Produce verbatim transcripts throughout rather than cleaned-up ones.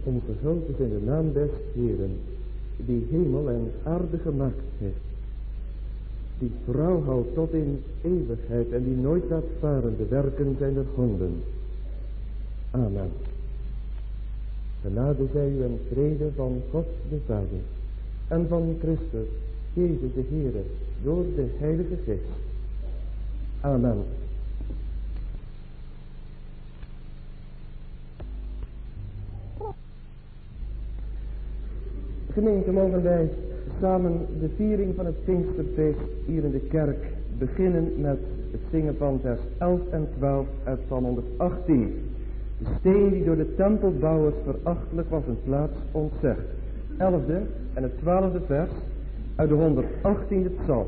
om gehuld is in de naam des Heeren, die hemel en aarde gemaakt heeft, die vrouw houdt tot in eeuwigheid en die nooit laat varen de werken zijner handen. Amen. Genade zij u en vrede van God de Vader en van Christus, Jezus de Heere, door de Heilige Geest. Amen. Gemeente, mogen wij samen de viering van het Pinksterfeest hier in de kerk beginnen met het zingen van vers elf en twaalf uit Psalm honderdachttien. De steen die door de tempelbouwers verachtelijk was een plaats ontzegd. Elfde en het twaalfde vers uit de honderdachttiende psalm.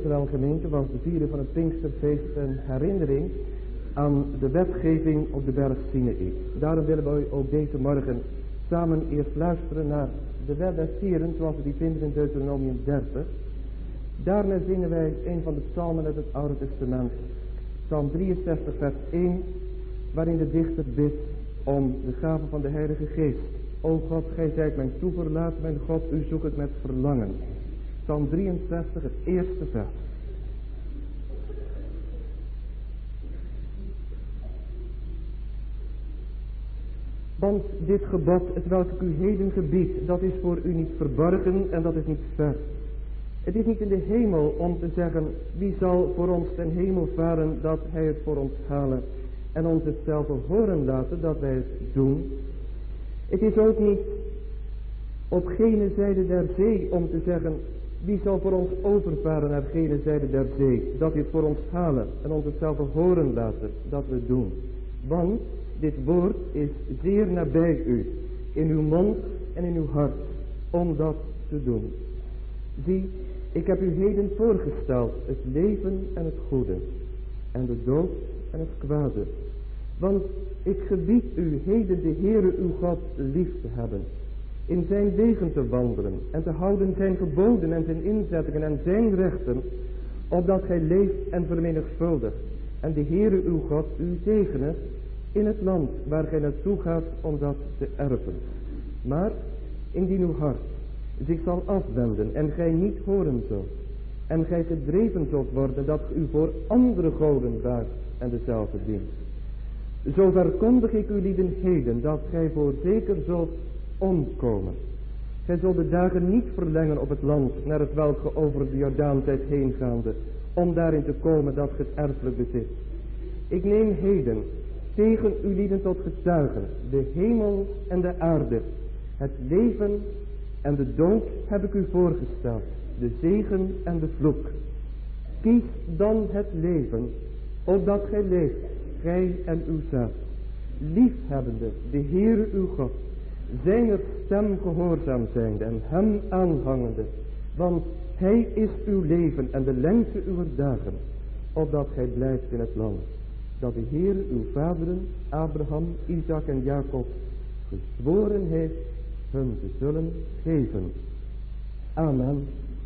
Israël gemeente was de viering van het Pinksterfeest een herinnering aan de wetgeving op de berg Sinaï. Daarom willen we ook deze morgen samen eerst luisteren naar de wet des vieren zoals we die vinden in Deuteronomium dertig. Daarna zingen wij een van de psalmen uit het Oude Testament, Psalm drieënzestig vers één, waarin de dichter bidt om de gave van de Heilige Geest. O God, gij zijt mijn toeverlaat, mijn God, u zoekt het met verlangen. Psalm drieënzestig, het eerste vers. Want dit gebod, het welk ik u heden gebied, dat is voor u niet verborgen en dat is niet ver. Het is niet in de hemel om te zeggen, wie zal voor ons ten hemel varen, dat hij het voor ons halen en ons hetzelfde horen laten, dat wij het doen. Het is ook niet op gene zijde der zee om te zeggen, wie zal voor ons overvaren naar gene zijde der zee, dat hij het voor ons halen en ons hetzelfde horen laten, dat we het doen. Want dit woord is zeer nabij u, in uw mond en in uw hart, om dat te doen. Zie, ik heb u heden voorgesteld, het leven en het goede, en de dood en het kwade. Want ik gebied u heden de Heere uw God lief te hebben, in zijn wegen te wandelen, en te houden zijn geboden en zijn inzettingen en zijn rechten, opdat gij leeft en vermenigvuldigt, en de Heere uw God u zegene in het land waar gij naartoe gaat om dat te erven. Maar indien uw hart zich zal afwenden en gij niet horen zult, en gij gedreven zult worden dat ge u voor andere goden buigt en dezelfde dient, zo verkondig ik u lieden heden dat gij voorzeker zult omkomen. Gij zult de dagen niet verlengen op het land naar het welk ge over de Jordaan zijt heengaande, om daarin te komen dat ge het erfelijk bezit. Ik neem heden tegen u lieden tot getuigen, de hemel en de aarde, het leven en de dood heb ik u voorgesteld, de zegen en de vloek. Kies dan het leven, opdat gij leeft, gij en uw zaad, liefhebbende de Heere uw God, zijner stem gehoorzaam zijnde en hem aanhangende, want hij is uw leven en de lengte uw dagen, opdat gij blijft in het land, dat de Heere uw vaderen, Abraham, Isaac en Jacob, gezworen heeft hun te zullen geven. Amen.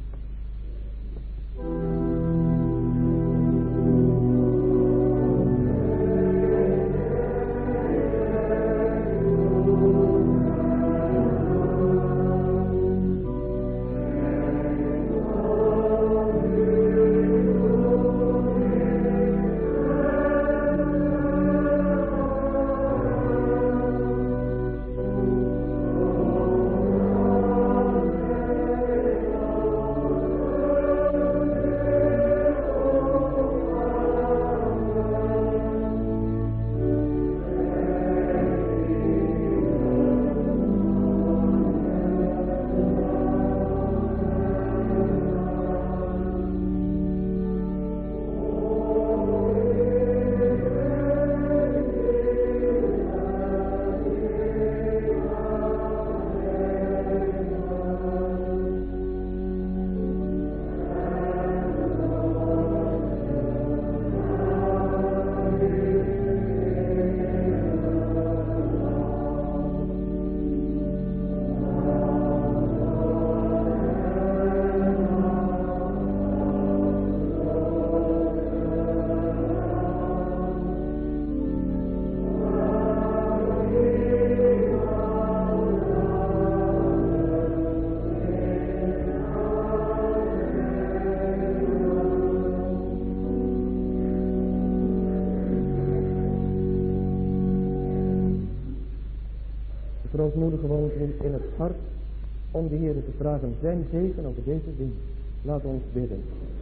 Verontmoedigen we ons in het hart om de Heer te vragen zijn zegen over deze dienst. Laat ons bidden.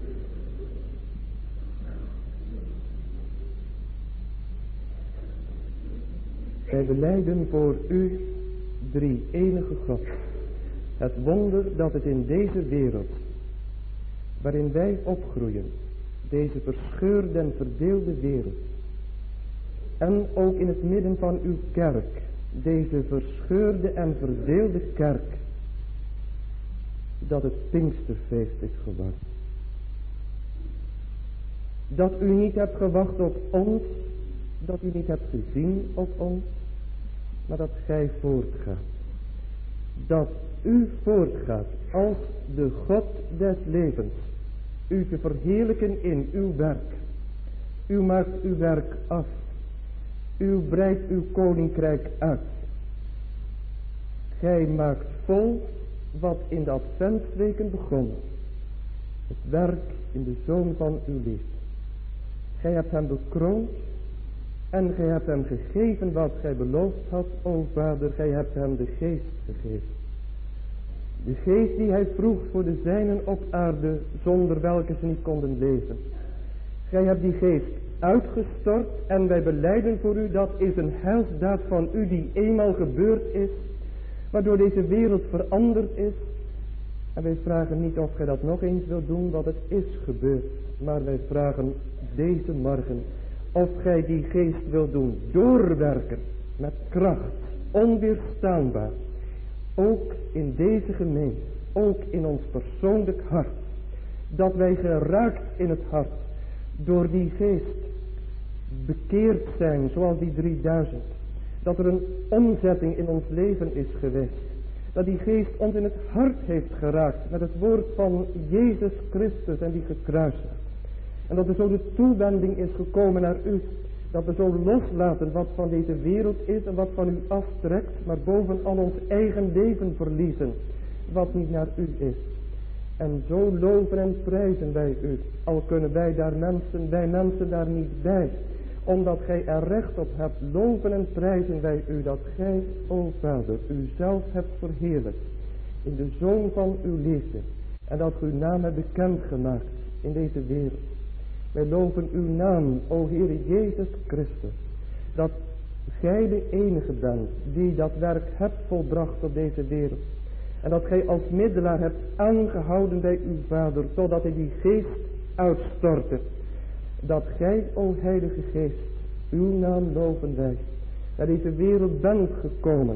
Wij belijden voor u, drie enige God, het wonder dat het in deze wereld, waarin wij opgroeien, deze verscheurde en verdeelde wereld, en ook in het midden van uw kerk, deze verscheurde en verdeelde kerk, dat het Pinksterfeest is geworden. Dat u niet hebt gewacht op ons, dat u niet hebt gezien op ons, maar dat gij voortgaat. Dat u voortgaat als de God des levens, u te verheerlijken in uw werk. U maakt uw werk af. U breidt uw koninkrijk uit. Gij maakt vol wat in de adventsweken begon. Het werk in de zoon van uw liefde. Gij hebt hem bekroond en gij hebt hem gegeven wat gij beloofd had, o Vader, gij hebt hem de geest gegeven. De geest die hij vroeg voor de zijnen op aarde, zonder welke ze niet konden leven. Gij hebt die geest uitgestort en wij belijden voor u, dat is een heilsdaad van u die eenmaal gebeurd is, waardoor deze wereld veranderd is. En wij vragen niet of gij dat nog eens wilt doen, want het is gebeurd. Maar wij vragen deze morgen of gij die geest wilt doen doorwerken met kracht, onweerstaanbaar. Ook in deze gemeente, ook in ons persoonlijk hart. Dat wij geraakt in het hart door die geest bekeerd zijn, zoals die drieduizend. Dat er een omzetting in ons leven is geweest. Dat die geest ons in het hart heeft geraakt met het woord van Jezus Christus en die gekruisigd. En dat er zo de toewending is gekomen naar u. Dat we zo loslaten wat van deze wereld is en wat van u aftrekt. Maar bovenal ons eigen leven verliezen. Wat niet naar u is. En zo loven en prijzen wij u. Al kunnen wij daar mensen, wij mensen daar niet bij. Omdat gij er recht op hebt, loven en prijzen wij u dat gij, o Vader, uzelf hebt verheerlijkt in de Zoon van uw liefde. En dat uw naam hebt bekendgemaakt in deze wereld. Wij loven uw naam, o Heere Jezus Christus, dat gij de enige bent die dat werk hebt volbracht op deze wereld. En dat gij als middelaar hebt aangehouden bij uw Vader, totdat hij die geest uitstortte. Dat gij, o Heilige Geest, uw naam loven wij, naar deze wereld bent gekomen.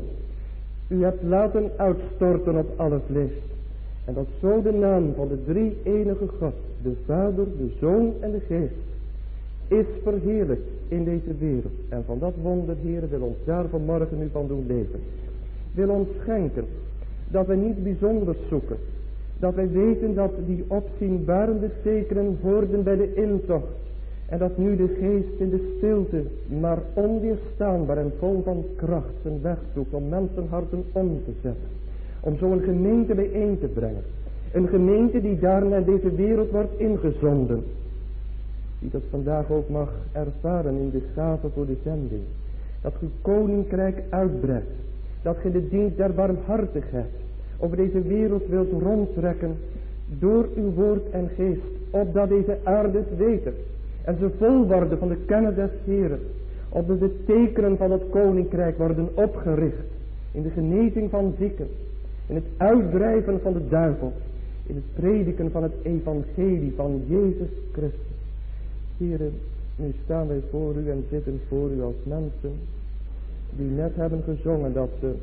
U hebt laten uitstorten op alle vlees. En dat zo de naam van de drie enige God, de Vader, de Zoon en de Geest, is verheerlijkt in deze wereld. En van dat wonder, Heer, wil ons daar vanmorgen nu van doen leven. Wil ons schenken dat wij niet bijzonder zoeken. Dat wij weten dat die opzienbarende tekenen hoorden bij de intocht. En dat nu de geest in de stilte, maar onweerstaanbaar en vol van kracht zijn weg zoekt om mensenharten om te zetten. Om zo een gemeente bijeen te brengen. Een gemeente die daar naar deze wereld wordt ingezonden. Die dat vandaag ook mag ervaren in de gave voor de zending. Dat ge koninkrijk uitbreidt. Dat ge de dienst der barmhartigheid over deze wereld wilt rondtrekken door uw woord en geest. Opdat deze aarde het weten. En ze vol worden van de kennis des Heeren. Opdat de tekenen van het koninkrijk worden opgericht. In de genezing van zieken. In het uitdrijven van de duivel. In het prediken van het evangelie van Jezus Christus. Heere, nu staan wij voor u en zitten voor u als mensen. Die net hebben gezongen dat ze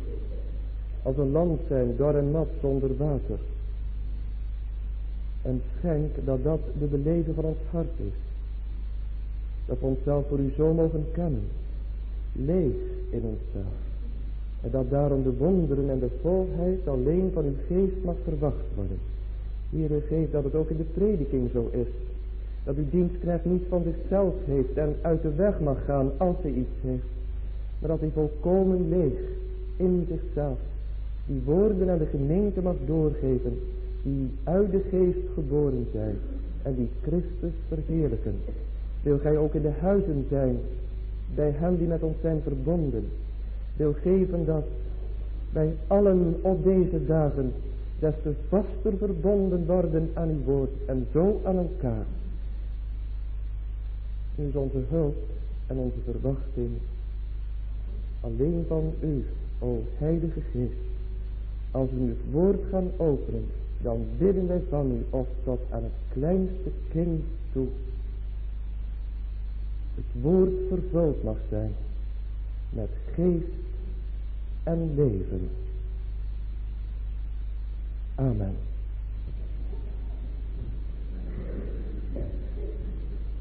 als een land zijn, dor en nat zonder water. En schenk dat dat de beleving van ons hart is. Dat we onszelf voor u zo mogen kennen. Leeg in onszelf. En dat daarom de wonderen en de volheid alleen van uw geest mag verwacht worden. Heere, geef dat het ook in de prediking zo is. Dat uw dienstknecht niet van zichzelf heeft en uit de weg mag gaan als hij iets heeft. Maar dat hij volkomen leeg in zichzelf die woorden aan de gemeente mag doorgeven. Die uit de geest geboren zijn en die Christus verheerlijken. Wil gij ook in de huizen zijn bij hen die met ons zijn verbonden. Wil geven dat wij allen op deze dagen des te vaster verbonden worden aan uw woord en zo aan elkaar. Nu is onze hulp en onze verwachting alleen van u, o Heilige Geest. Als we nu het woord gaan openen, dan bidden wij van u of tot aan het kleinste kind toe het woord vervuld mag zijn met geest en leven. Amen.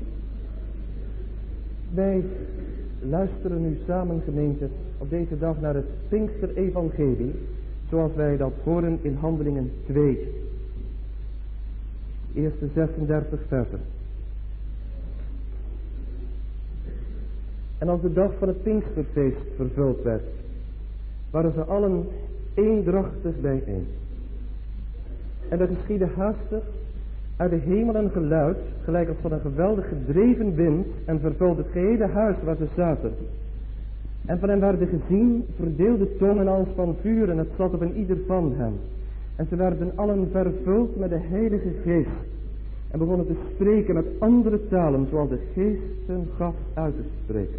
Wij luisteren nu samen, gemeente, op deze dag naar het Pinkster-evangelie, zoals wij dat horen in Handelingen twee. Eerste zesendertig versen. En als de dag van het Pinksterfeest vervuld werd, waren ze allen eendrachtig bijeen. En er geschiedde haastig uit de hemel een geluid, gelijk als van een geweldig gedreven wind, en vervulde het gehele huis waar ze zaten. En van hen werden gezien verdeelde tongen als van vuur, en het zat op een ieder van hen. En ze werden allen vervuld met de Heilige Geest, en begonnen te spreken met andere talen, zoals de Geest hun gaf uit te spreken.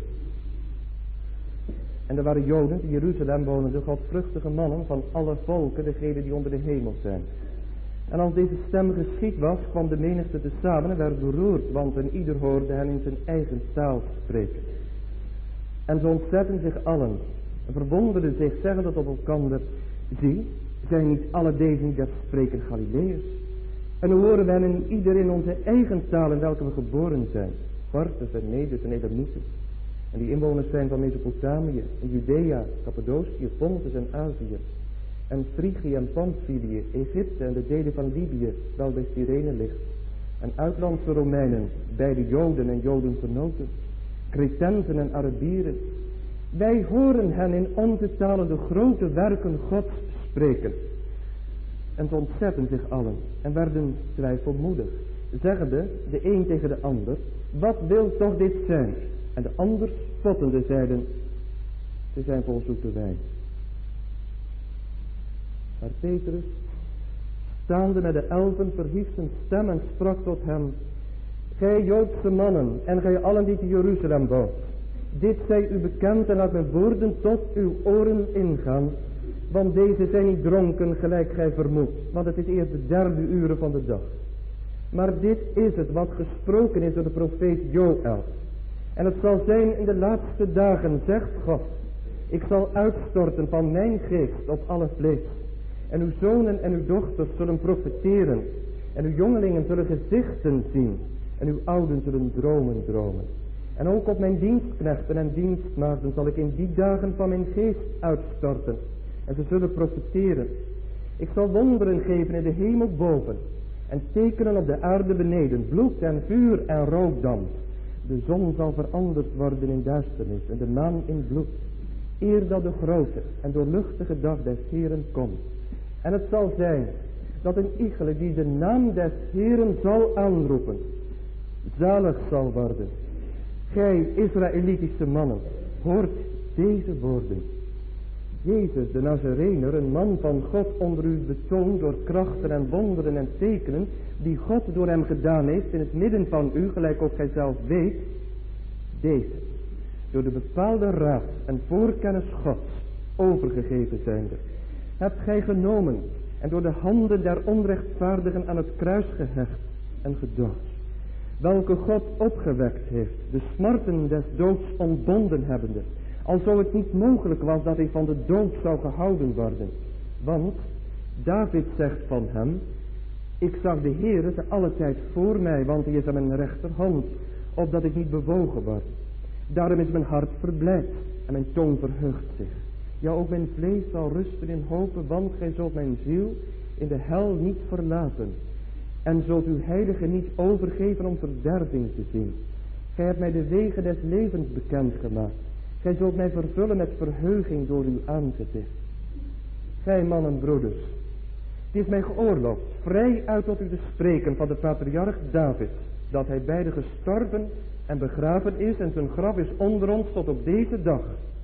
En er waren Joden die Jeruzalem wonenden, godvruchtige mannen van alle volken, degenen die onder de hemel zijn. En als deze stem geschied was, kwam de menigte tezamen en werd beroerd, want een ieder hoorde hen in zijn eigen taal spreken. En ze ontzetten zich allen en verwonderden zich, zeggende tot elkander: zie, zijn niet alle deze die dat spreken Galileërs? En dan horen we hen in ieder in onze eigen taal in welke we geboren zijn, Parters en Medes en Elamieten. En die inwoners zijn van Mesopotamië, en Judea, Cappadocië, Pontus en Azië, en Frigië en Pamphylië, Egypte en de delen van Libië, wel bij Cyrene ligt, en uitlandse Romeinen, beide Joden en Jodenvernoten, Cretensen en Arabieren. Wij horen hen in onze talen de grote werken Gods spreken. En ze ontzetten zich allen en werden twijfelmoedig, zeggende de een tegen de ander: wat wil toch dit zijn? En de ander spottende zeiden: ze zijn vol zoete wijn. Maar Petrus, staande met de elfen, verhief zijn stem en sprak tot hem: gij Joodse mannen en gij allen die te Jeruzalem woont, dit zij u bekend en laat mijn woorden tot uw oren ingaan, want deze zijn niet dronken gelijk gij vermoedt, want het is eerst de derde uren van de dag. Maar dit is het wat gesproken is door de profeet Joël. En het zal zijn in de laatste dagen, zegt God: ik zal uitstorten van mijn geest op alle vlees. En uw zonen en uw dochters zullen profeteren. En uw jongelingen zullen gezichten zien. En uw ouden zullen dromen dromen. En ook op mijn dienstknechten en dienstmaagden zal ik in die dagen van mijn geest uitstorten. En ze zullen profeteren. Ik zal wonderen geven in de hemel boven. En tekenen op de aarde beneden. Bloed en vuur en rookdamp. De zon zal veranderd worden in duisternis. En de maan in bloed. Eer dat de grote en doorluchtige dag des Heeren komt. En het zal zijn dat een iegele die de naam des Heeren zal aanroepen, zalig zal worden. Gij Israëlitische mannen, hoort deze woorden. Jezus de Nazarener, een man van God onder u betoond door krachten en wonderen en tekenen, die God door hem gedaan heeft in het midden van u, gelijk ook gij zelf weet, deze, door de bepaalde raad en voorkennis Gods overgegeven zijnde, hebt gij genomen en door de handen der onrechtvaardigen aan het kruis gehecht en gedood, welke God opgewekt heeft, de smarten des doods ontbonden hebbende, alzo het niet mogelijk was dat hij van de dood zou gehouden worden. Want David zegt van hem: ik zag de Heere te alle tijd voor mij, want hij is aan mijn rechterhand, opdat ik niet bewogen word. Daarom is mijn hart verblijd en mijn tong verheugt zich. Ja, ook mijn vlees zal rusten in hopen, want gij zult mijn ziel in de hel niet verlaten. En zult uw heilige niet overgeven om verderving te zien. Gij hebt mij de wegen des levens bekendgemaakt. Gij zult mij vervullen met verheuging door uw aangezicht. Gij mannen, broeders, het is mij geoorloofd vrij uit tot u te spreken van de patriarch David, dat hij beide gestorven en begraven is en zijn graf is onder ons tot op deze dag.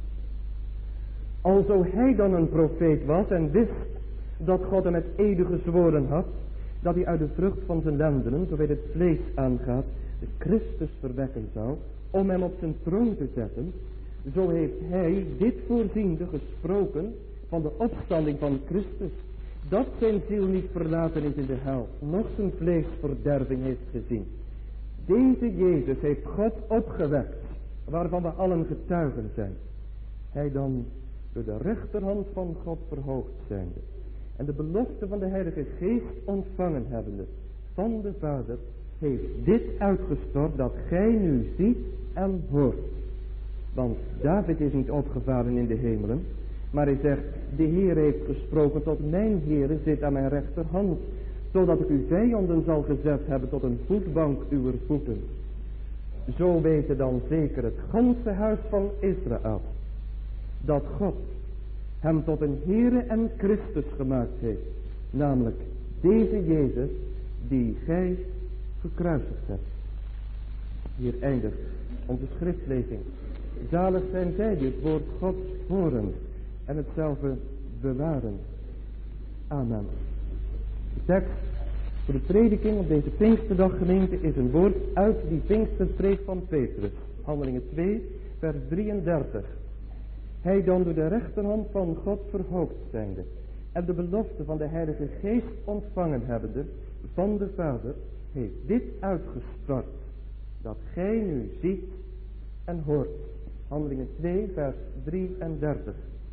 Alzo hij dan een profeet was en wist dat God hem met ede gezworen had, dat hij uit de vrucht van zijn lendenen, zover het vlees aangaat, de Christus verwekken zou, om hem op zijn troon te zetten, zo heeft hij dit voorziende gesproken van de opstanding van Christus, dat zijn ziel niet verlaten is in de hel, noch zijn vlees verderving heeft gezien. Deze Jezus heeft God opgewekt, waarvan we allen getuigen zijn. Hij dan door de rechterhand van God verhoogd zijnde, en de belofte van de Heilige Geest ontvangen hebbende van de Vader, heeft dit uitgestort dat gij nu ziet en hoort. Want David is niet opgevaren in de hemelen, maar hij zegt, de Heer heeft gesproken tot mijn Heere zit aan mijn rechterhand, zodat ik uw vijanden zal gezet hebben tot een voetbank uwer voeten. Zo weten dan zeker het ganse huis van Israël, dat God hem tot een Heere en Christus gemaakt heeft, namelijk deze Jezus die gij gekruisigd hebt. Hier eindigt onze schriftlezing. Zalig zijn zij die het woord Gods horen en hetzelfde bewaren. Amen. De tekst voor de prediking op deze Pinksterdag gemeente is een woord uit die Pinksterpreek van Petrus. Handelingen twee, vers drieëndertig. Hij dan door de rechterhand van God verhoogd zijnde en de belofte van de Heilige Geest ontvangen hebbende van de Vader, heeft dit uitgestort, dat gij nu ziet en hoort. Handelingen twee, vers drieëndertig.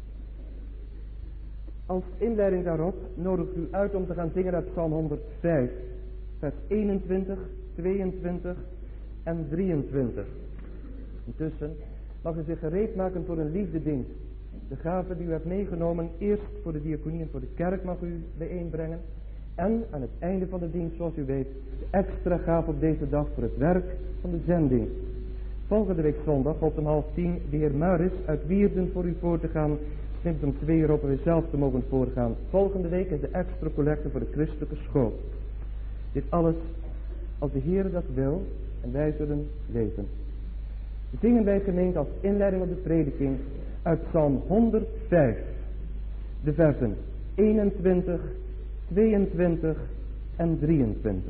Als inleiding daarop nodig ik u uit om te gaan zingen uit Psalm honderdvijf, vers eenentwintig, tweeëntwintig en drieëntwintig. Intussen mag u zich gereed maken voor een liefdedienst. De gave die u hebt meegenomen, eerst voor de diaconie en voor de kerk mag u bijeenbrengen. En aan het einde van de dienst, zoals u weet, de extra gave op deze dag voor het werk van de zending. Volgende week zondag, op om half tien, de heer Maris uit Wierden voor u voor te gaan. Neemt om twee uur op om weer zelf te mogen voorgaan. Volgende week is de extra collecte voor de christelijke school. Dit alles, als de Heer dat wil, en wij zullen leven. Zingen wij gemeente als inleiding op de prediking uit Psalm honderdvijf. De versen eenentwintig, tweeëntwintig en drieëntwintig.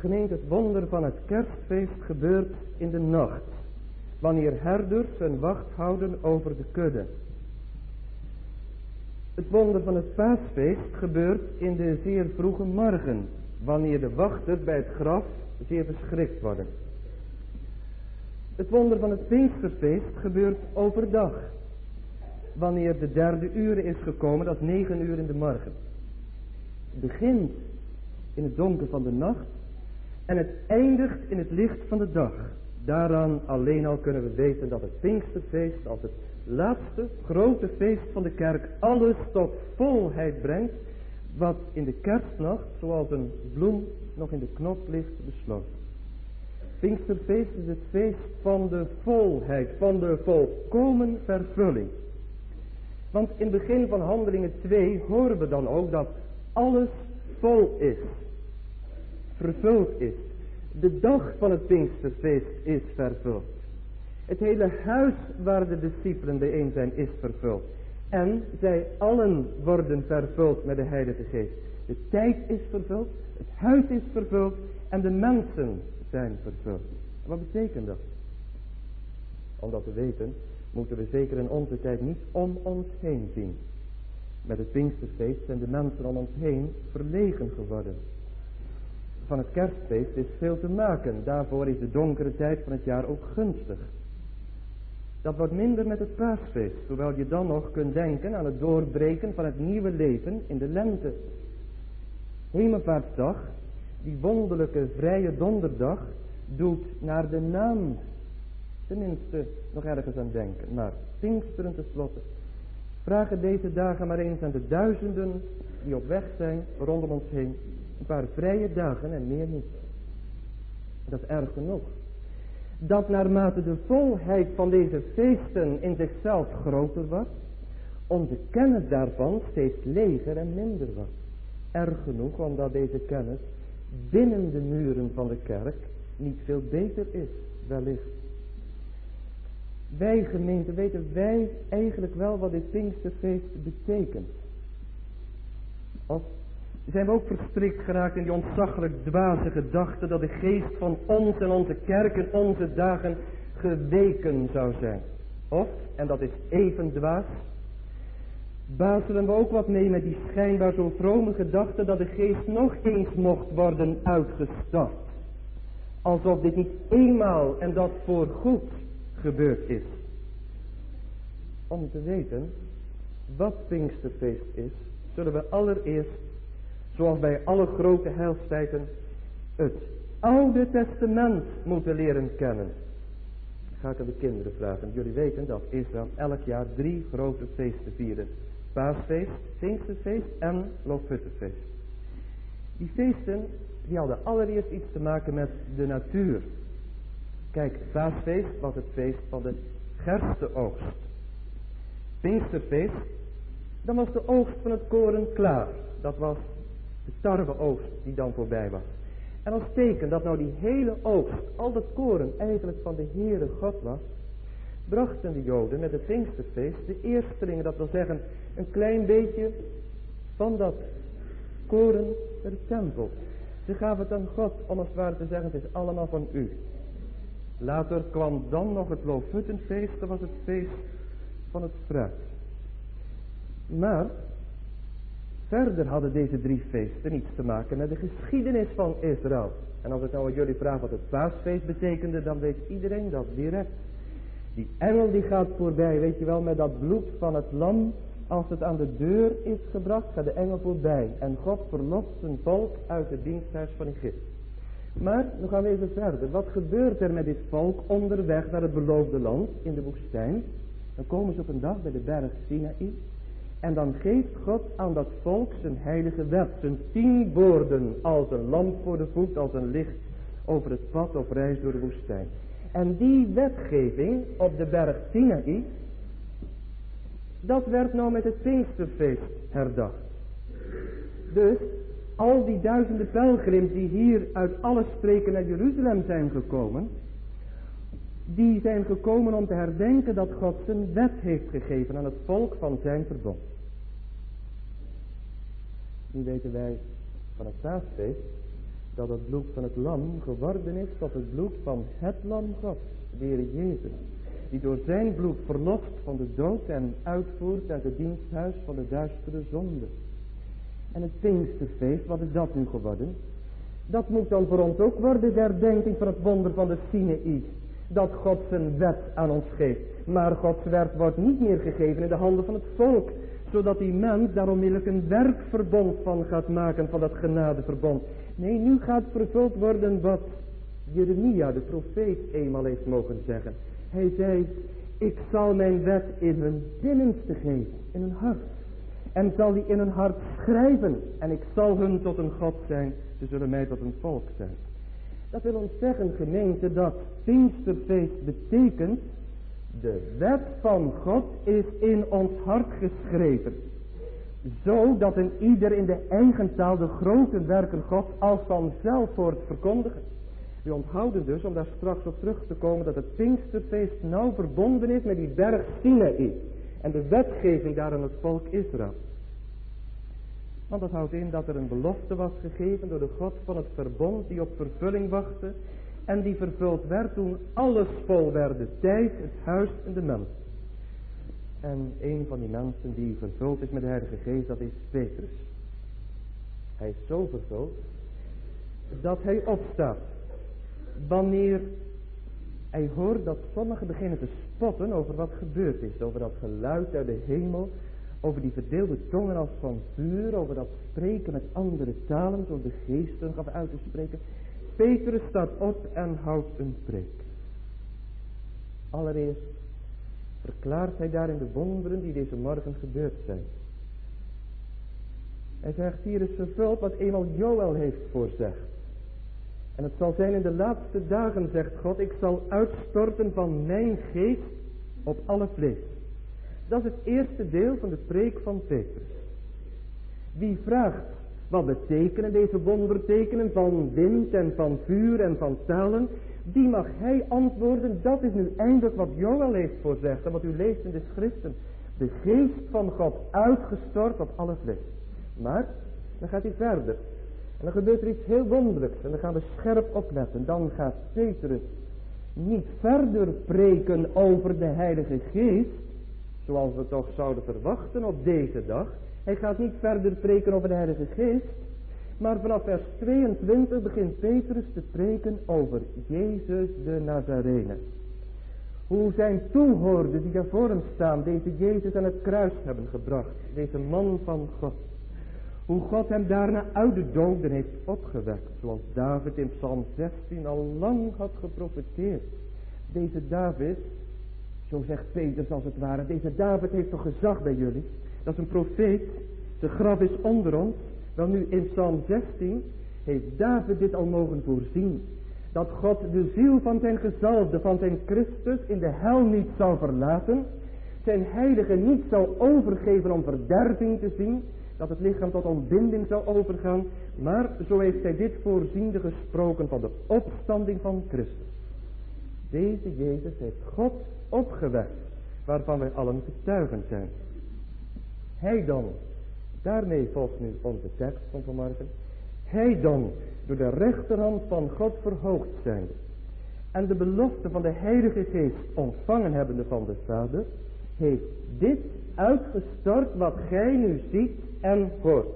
Gemeente, het wonder van het kerstfeest gebeurt in de nacht, wanneer herders hun wacht houden over de kudde. Het wonder van het paasfeest gebeurt in de zeer vroege morgen, wanneer de wachters bij het graf zeer verschrikt worden. Het wonder van het Pinksterfeest gebeurt overdag, wanneer de derde uur is gekomen, dat is negen uur in de morgen. Het begint in het donker van de nacht en het eindigt in het licht van de dag. Daaraan alleen al kunnen we weten dat het Pinksterfeest als het laatste grote feest van de kerk alles tot volheid brengt, wat in de kerstnacht zoals een bloem nog in de knop ligt besloten. Pinksterfeest is het feest van de volheid, van de volkomen vervulling. Want in het begin van Handelingen twee horen we dan ook dat alles vol is, vervuld is. De dag van het Pinksterfeest is vervuld. Het hele huis waar de discipelen bijeen zijn is vervuld. En zij allen worden vervuld met de Heilige Geest. De tijd is vervuld, het huis is vervuld en de mensen zijn vervuld. Wat betekent dat? Om dat te weten moeten we zeker in onze tijd niet om ons heen zien. Met het Pinksterfeest zijn de mensen om ons heen verlegen geworden. Van het kerstfeest is veel te maken. Daarvoor is de donkere tijd van het jaar ook gunstig. Dat wordt minder met het paasfeest, hoewel je dan nog kunt denken aan het doorbreken van het nieuwe leven in de lente. Hemelvaartsdag, die wonderlijke vrije donderdag, doet naar de naam tenminste nog ergens aan denken. Maar Pinksteren tenslotte, vragen deze dagen maar eens aan de duizenden die op weg zijn rondom ons heen. Een paar vrije dagen en meer niet. Dat is erg genoeg. Dat naarmate de volheid van deze feesten in zichzelf groter was, onze kennis daarvan steeds leger en minder was. Erg genoeg omdat deze kennis binnen de muren van de kerk niet veel beter is, wellicht. Wij gemeente weten wij eigenlijk wel wat dit Pinksterfeest betekent. Of zijn we ook verstrikt geraakt in die ontzaglijk dwaze gedachte dat de geest van ons en onze kerk in onze dagen geweken zou zijn. Of, en dat is even dwaas, bazelen we ook wat mee met die schijnbaar zo vrome gedachte dat de geest nog eens mocht worden uitgestort. Alsof dit niet eenmaal en dat voor goed gebeurd is. Om te weten wat Pinksterfeest is, zullen we allereerst, zoals bij alle grote heilsfeiten, het Oude Testament moeten leren kennen. Ga ik aan de kinderen vragen. Jullie weten dat Israël elk jaar drie grote feesten vierde. Paasfeest, Pinksterfeest en Loofhuttenfeest. Die feesten die hadden allereerst iets te maken met de natuur. Kijk, het paasfeest was het feest van de gerstenoogst. Pinksterfeest, dan was de oogst van het koren klaar. Dat was de tarweoogst die dan voorbij was. En als teken dat nou die hele oogst, al dat koren eigenlijk van de Heere God was, brachten de Joden met het Pinksterfeest de eerstelingen, dat wil zeggen een klein beetje van dat koren naar de tempel. Ze gaven het aan God om als het ware te zeggen, het is allemaal van u. Later kwam dan nog het Loofhuttenfeest, dat was het feest van het fruit. Maar verder hadden deze drie feesten iets te maken met de geschiedenis van Israël. En als ik nou aan jullie vraag wat het paasfeest betekende, dan weet iedereen dat direct. Die engel die gaat voorbij, weet je wel, met dat bloed van het lam. Als het aan de deur is gebracht, gaat de engel voorbij. En God verlost zijn volk uit het diensthuis van Egypte. Maar, nu gaan we even verder. Wat gebeurt er met dit volk onderweg naar het beloofde land in de woestijn? Dan komen ze op een dag bij de berg Sinaï. En dan geeft God aan dat volk zijn heilige wet. Zijn tien woorden als een lamp voor de voet, als een licht over het pad of reis door de woestijn. En die wetgeving op de berg Sinaï, dat werd nou met het Pinksterfeest herdacht. Dus al die duizenden pelgrims die hier uit alle streken naar Jeruzalem zijn gekomen, die zijn gekomen om te herdenken dat God zijn wet heeft gegeven aan het volk van zijn verbond. Nu weten wij van het paasfeest dat het bloed van het lam geworden is tot het bloed van het lam God, de Heer Jezus, die door zijn bloed verlost van de dood en uitvoert uit het diensthuis van de duistere zonde. En het Pinksterfeest, wat is dat nu geworden? Dat moet dan voor ons ook worden de herdenking van het wonder van de Sinaï, dat God zijn wet aan ons geeft. Maar Gods wet wordt niet meer gegeven in de handen van het volk, zodat die mens daar onmiddellijk een werkverbond van gaat maken, van dat genadeverbond. Nee, nu gaat vervuld worden wat Jeremia, de profeet, eenmaal heeft mogen zeggen. Hij zei, ik zal mijn wet in hun binnenste geven, in hun hart. En zal die in hun hart schrijven. En ik zal hun tot een God zijn, ze zullen mij tot een volk zijn. Dat wil ons zeggen, gemeente, dat Pinksterfeest betekent, de wet van God is in ons hart geschreven. Zo dat een ieder in de eigen taal de grote werken God als vanzelf hoort verkondigen. We onthouden dus, om daar straks op terug te komen, dat het Pinksterfeest nauw verbonden is met die berg Sinaï. En de wetgeving daar aan het volk Israël. Want dat houdt in dat er een belofte was gegeven door de God van het verbond die op vervulling wachtte. En die vervuld werd toen alles vol werd, de tijd, het huis en de mens. En een van die mensen die vervuld is met de Heilige Geest, dat is Petrus. Hij is zo vervuld dat hij opstaat. Wanneer hij hoort dat sommigen beginnen te spotten over wat gebeurd is. Over dat geluid uit de hemel. Over die verdeelde tongen als van vuur. Over dat spreken met andere talen. Zo de geesten gaf uit te spreken. Petrus staat op en houdt een preek. Allereerst verklaart hij daarin de wonderen die deze morgen gebeurd zijn. Hij zegt, hier is vervuld wat eenmaal Joël heeft voorzegd. En het zal zijn in de laatste dagen, zegt God, ik zal uitstorten van mijn geest op alle vlees. Dat is het eerste deel van de preek van Petrus. Wie vraagt, wat betekenen deze wondertekenen van wind en van vuur en van talen? Die mag hij antwoorden, dat is nu eindelijk wat Joël heeft voorzegd en wat u leest in de schriften. De geest van God uitgestort op alle vlees. Maar, dan gaat hij verder. En dan gebeurt er iets heel wonderlijks. En dan gaan we scherp opletten. Dan gaat Petrus niet verder preken over de Heilige Geest. Zoals we toch zouden verwachten op deze dag. Hij gaat niet verder preken over de Heilige Geest. Maar vanaf vers tweeëntwintig begint Petrus te preken over Jezus de Nazarener. Hoe zijn toehoorders die daar voor hem staan deze Jezus aan het kruis hebben gebracht. Deze man van God. Hoe God hem daarna uit de doden heeft opgewekt. Zoals David in Psalm zestien al lang had geprofeteerd. Deze David, zo zegt Petrus als het ware. Deze David heeft toch gezag bij jullie. Dat is een profeet. Zijn graf is onder ons. Wel nu in Psalm zestien heeft David dit al mogen voorzien. Dat God de ziel van zijn gezalfde, van zijn Christus in de hel niet zou verlaten. Zijn heilige niet zou overgeven om verderving te zien. Dat het lichaam tot ontbinding zou overgaan. Maar zo heeft hij dit voorziende gesproken van de opstanding van Christus. Deze Jezus heeft God opgewekt. Waarvan wij allen getuigen zijn. Hij dan. Daarmee volgt nu onze tekst van vanmorgen. Hij dan door de rechterhand van God verhoogd zijnde. En de belofte van de Heilige Geest ontvangen hebbende van de Vader. Heeft dit uitgestort wat gij nu ziet en hoort.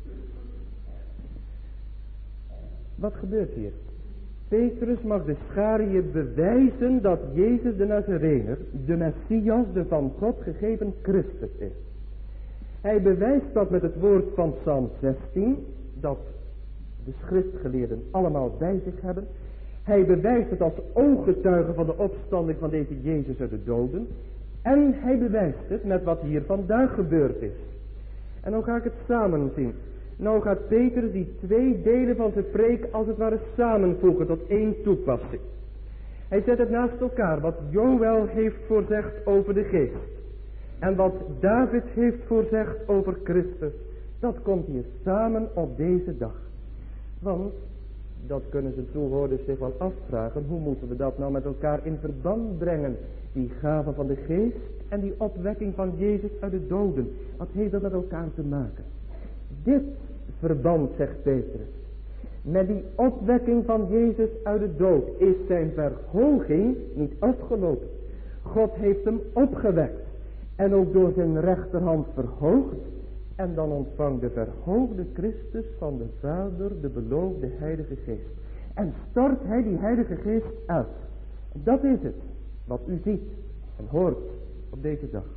Wat gebeurt hier? Petrus mag de schariën bewijzen dat Jezus de Nazarener, de Messias, de van God gegeven Christus is. Hij bewijst dat met het woord van Psalm zestien, dat de schriftgeleerden allemaal bij zich hebben. Hij bewijst het als ooggetuige van de opstanding van deze Jezus uit de doden. En hij bewijst het met wat hier vandaag gebeurd is. En nou ga ik het samen zien. Nou gaat Petrus die twee delen van zijn preek als het ware samenvoegen tot één toepassing. Hij zet het naast elkaar wat Joël heeft voorzegd over de geest. En wat David heeft voorzegd over Christus. Dat komt hier samen op deze dag. Want, dat kunnen zijn toehoorders zich wel afvragen. Hoe moeten we dat nou met elkaar in verband brengen? Die gave van de geest en die opwekking van Jezus uit de doden. Wat heeft dat met elkaar te maken? Dit verband, zegt Petrus, Met die opwekking van Jezus uit de dood is zijn verhoging niet afgelopen. God heeft hem opgewekt en ook door zijn rechterhand verhoogd. En dan ontvangt de verhoogde Christus van de Vader de beloofde Heilige Geest. En stort hij die Heilige Geest uit. Dat is het wat u ziet en hoort op deze dag.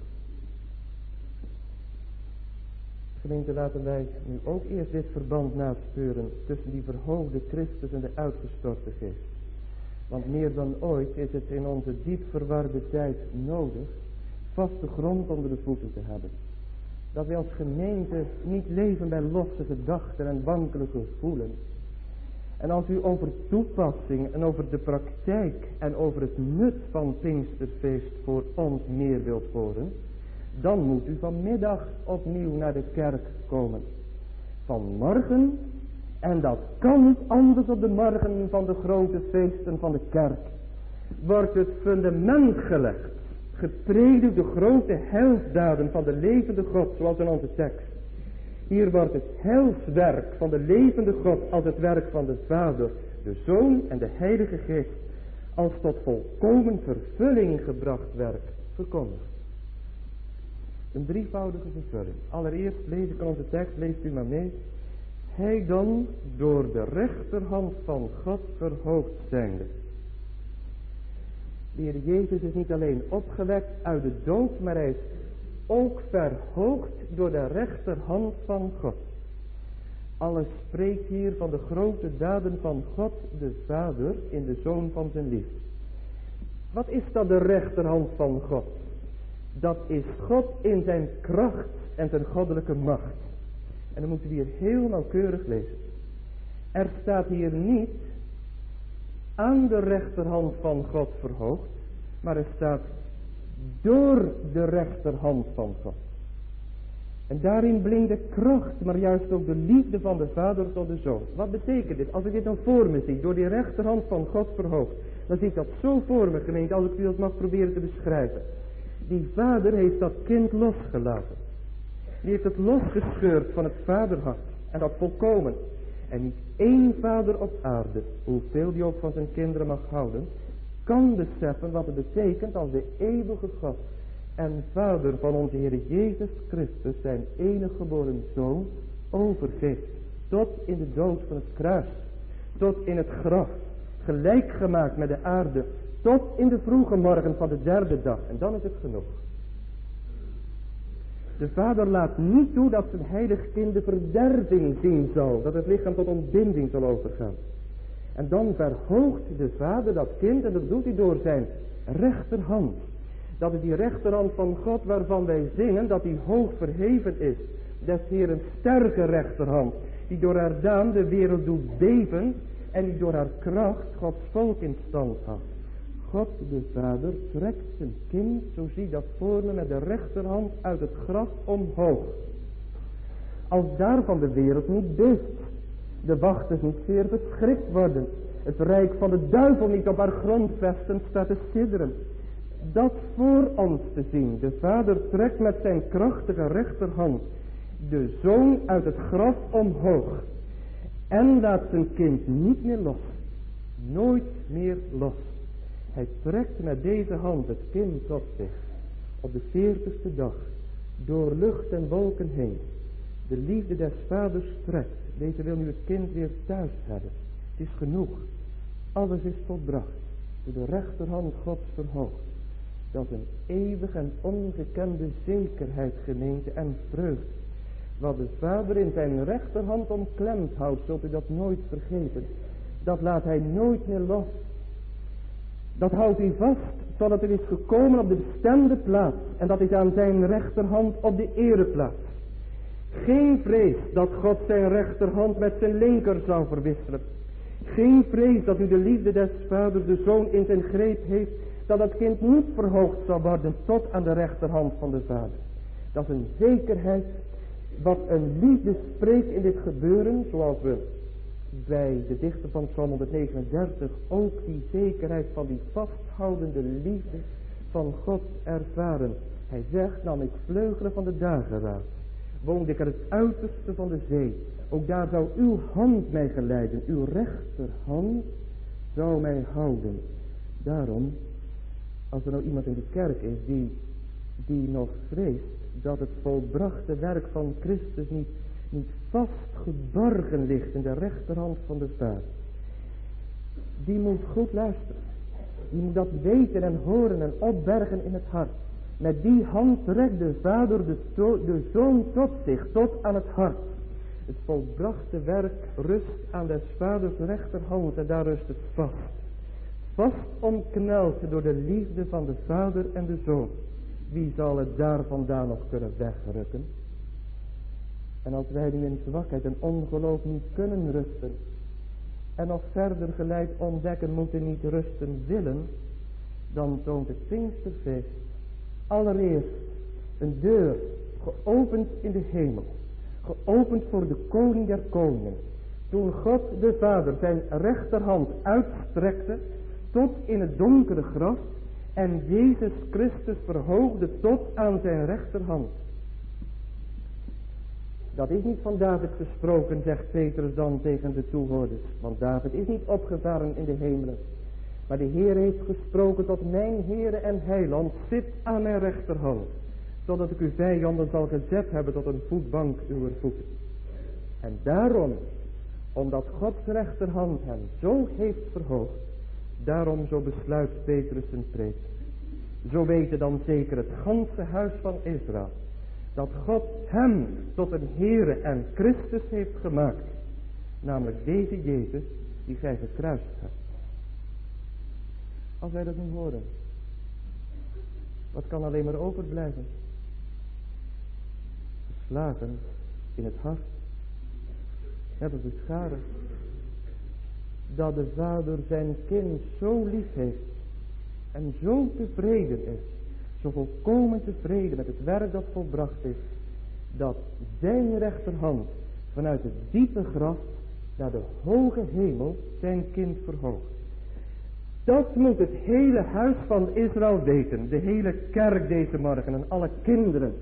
Gemeente, laten wij nu ook eerst dit verband naspeuren tussen die verhoogde Christus en de uitgestorte Geest. Want meer dan ooit is het in onze diep verwarde tijd nodig vaste grond onder de voeten te hebben. Dat wij als gemeente niet leven bij losse gedachten en wankele gevoelens. En als u over toepassing en over de praktijk en over het nut van Pinksterfeest voor ons meer wilt horen, dan moet u vanmiddag opnieuw naar de kerk komen. Vanmorgen, en dat kan niet anders op de morgen van de grote feesten van de kerk, wordt het fundament gelegd, gepredikt de grote heilsdaden van de levende God, zoals in onze tekst. Hier wordt het heilswerk van de levende God als het werk van de Vader, de Zoon en de Heilige Geest als tot volkomen vervulling gebracht werk verkondigd. Een drievoudige vervulling. Allereerst lees ik onze tekst, leest u maar mee. Hij dan door de rechterhand van God verhoogd zijnde. De Heer Jezus is niet alleen opgewekt uit de dood, maar hij is ook verhoogd door de rechterhand van God. Alles spreekt hier van de grote daden van God de Vader in de Zoon van zijn liefde. Wat is dat de rechterhand van God? Dat is God in zijn kracht en zijn goddelijke macht. En dan moeten we hier heel nauwkeurig lezen. Er staat hier niet aan de rechterhand van God verhoogd, maar er staat door de rechterhand van God. En daarin blinkt de kracht, maar juist ook de liefde van de Vader tot de Zoon. Wat betekent dit? Als ik dit dan voor me zie, door die rechterhand van God verhoogd, dan zie ik dat zo voor me, gemeente, als ik u dat mag proberen te beschrijven. Die Vader heeft dat kind losgelaten. Die heeft het losgescheurd van het vaderhart. En dat volkomen. En niet één vader op aarde, hoeveel die ook van zijn kinderen mag houden, kan beseffen wat het betekent als de eeuwige God en Vader van onze Heer Jezus Christus zijn enige geboren Zoon overgeeft. Tot in de dood van het kruis. Tot in het graf. Gelijk gemaakt met de aarde. Tot in de vroege morgen van de derde dag. En dan is het genoeg. De Vader laat niet toe dat zijn heilig kind de verderving zien zal. Dat het lichaam tot ontbinding zal overgaan. En dan verhoogt de Vader dat kind. En dat doet hij door zijn rechterhand. Dat is die rechterhand van God waarvan wij zingen dat die hoog verheven is. Des Heeren sterke rechterhand. Die door haar daan de wereld doet beven. En die door haar kracht Gods volk in stand houdt. God de Vader trekt zijn kind, zo zie dat voor me, met de rechterhand uit het graf omhoog. Als daarvan de wereld niet beeft, de wachters niet zeer verschrikt worden, het rijk van de duivel niet op haar grondvesten staat te sidderen. Dat voor ons te zien, de Vader trekt met zijn krachtige rechterhand de Zoon uit het graf omhoog en laat zijn kind niet meer los, nooit meer los. Hij trekt met deze hand het kind tot zich, op de veertigste dag, door lucht en wolken heen. De liefde des vaders trekt, deze wil nu het kind weer thuis hebben. Het is genoeg, alles is volbracht, door de rechterhand Gods verhoogd. Dat een eeuwig en ongekende zekerheid, gemeente, en vreugde. Wat de Vader in zijn rechterhand omklemd houdt, zult u dat nooit vergeten. Dat laat hij nooit meer los. Dat houdt hij vast totdat hij is gekomen op de bestemde plaats. En dat is aan zijn rechterhand op de ereplaats. Geen vrees dat God zijn rechterhand met zijn linker zou verwisselen. Geen vrees dat u de liefde des Vaders, de Zoon, in zijn greep heeft. Dat het kind niet verhoogd zal worden tot aan de rechterhand van de Vader. Dat is een zekerheid wat een liefde spreekt in dit gebeuren, zoals we bij de dichter van Psalm honderdnegenendertig ook die zekerheid van die vasthoudende liefde van God ervaren. Hij zegt, nam ik vleugelen van de dageraad, woonde ik aan het uiterste van de zee. Ook daar zou uw hand mij geleiden, uw rechterhand zou mij houden. Daarom, als er nou iemand in de kerk is die, die nog vreest dat het volbrachte werk van Christus niet, niet vastgeborgen ligt in de rechterhand van de Vader, die moet goed luisteren. Die moet dat weten en horen en opbergen in het hart. Met die hand trekt de Vader de, to- de Zoon tot zich, tot aan het hart. Het volbrachte werk rust aan des Vaders rechterhand en daar rust het vast. Vast omkneld door de liefde van de Vader en de Zoon. Wie zal het daar vandaan nog kunnen wegrukken? En als wij nu in zwakheid en ongeloof niet kunnen rusten, en nog verder geleid ontdekken moeten niet rusten willen, dan toont het Pinksterfeest allereerst een deur geopend in de hemel. Geopend voor de koning der koningen. Toen God de Vader zijn rechterhand uitstrekte tot in het donkere graf en Jezus Christus verhoogde tot aan zijn rechterhand. Dat is niet van David gesproken, zegt Petrus dan tegen de toehoorders. Want David is niet opgevaren in de hemelen. Maar de Heer heeft gesproken tot mijn Heere en Heiland, zit aan mijn rechterhand. Zodat ik uw vijanden zal gezet hebben tot een voetbank uw voeten. En daarom, omdat Gods rechterhand hem zo heeft verhoogd, daarom zo besluit Petrus zijn preek. Zo weten dan zeker het ganse huis van Israël, dat God hem tot een Heere en Christus heeft gemaakt. Namelijk deze Jezus die gij gekruist hebt. Als wij dat nu horen, wat kan alleen maar overblijven? Geslagen in het hart, net als de scharen, dat de Vader zijn kind zo lief heeft en zo tevreden is, zo volkomen tevreden met het werk dat volbracht is, dat zijn rechterhand vanuit het diepe graf naar de hoge hemel zijn kind verhoogt. Dat moet het hele huis van Israël weten, de hele kerk deze morgen en alle kinderen.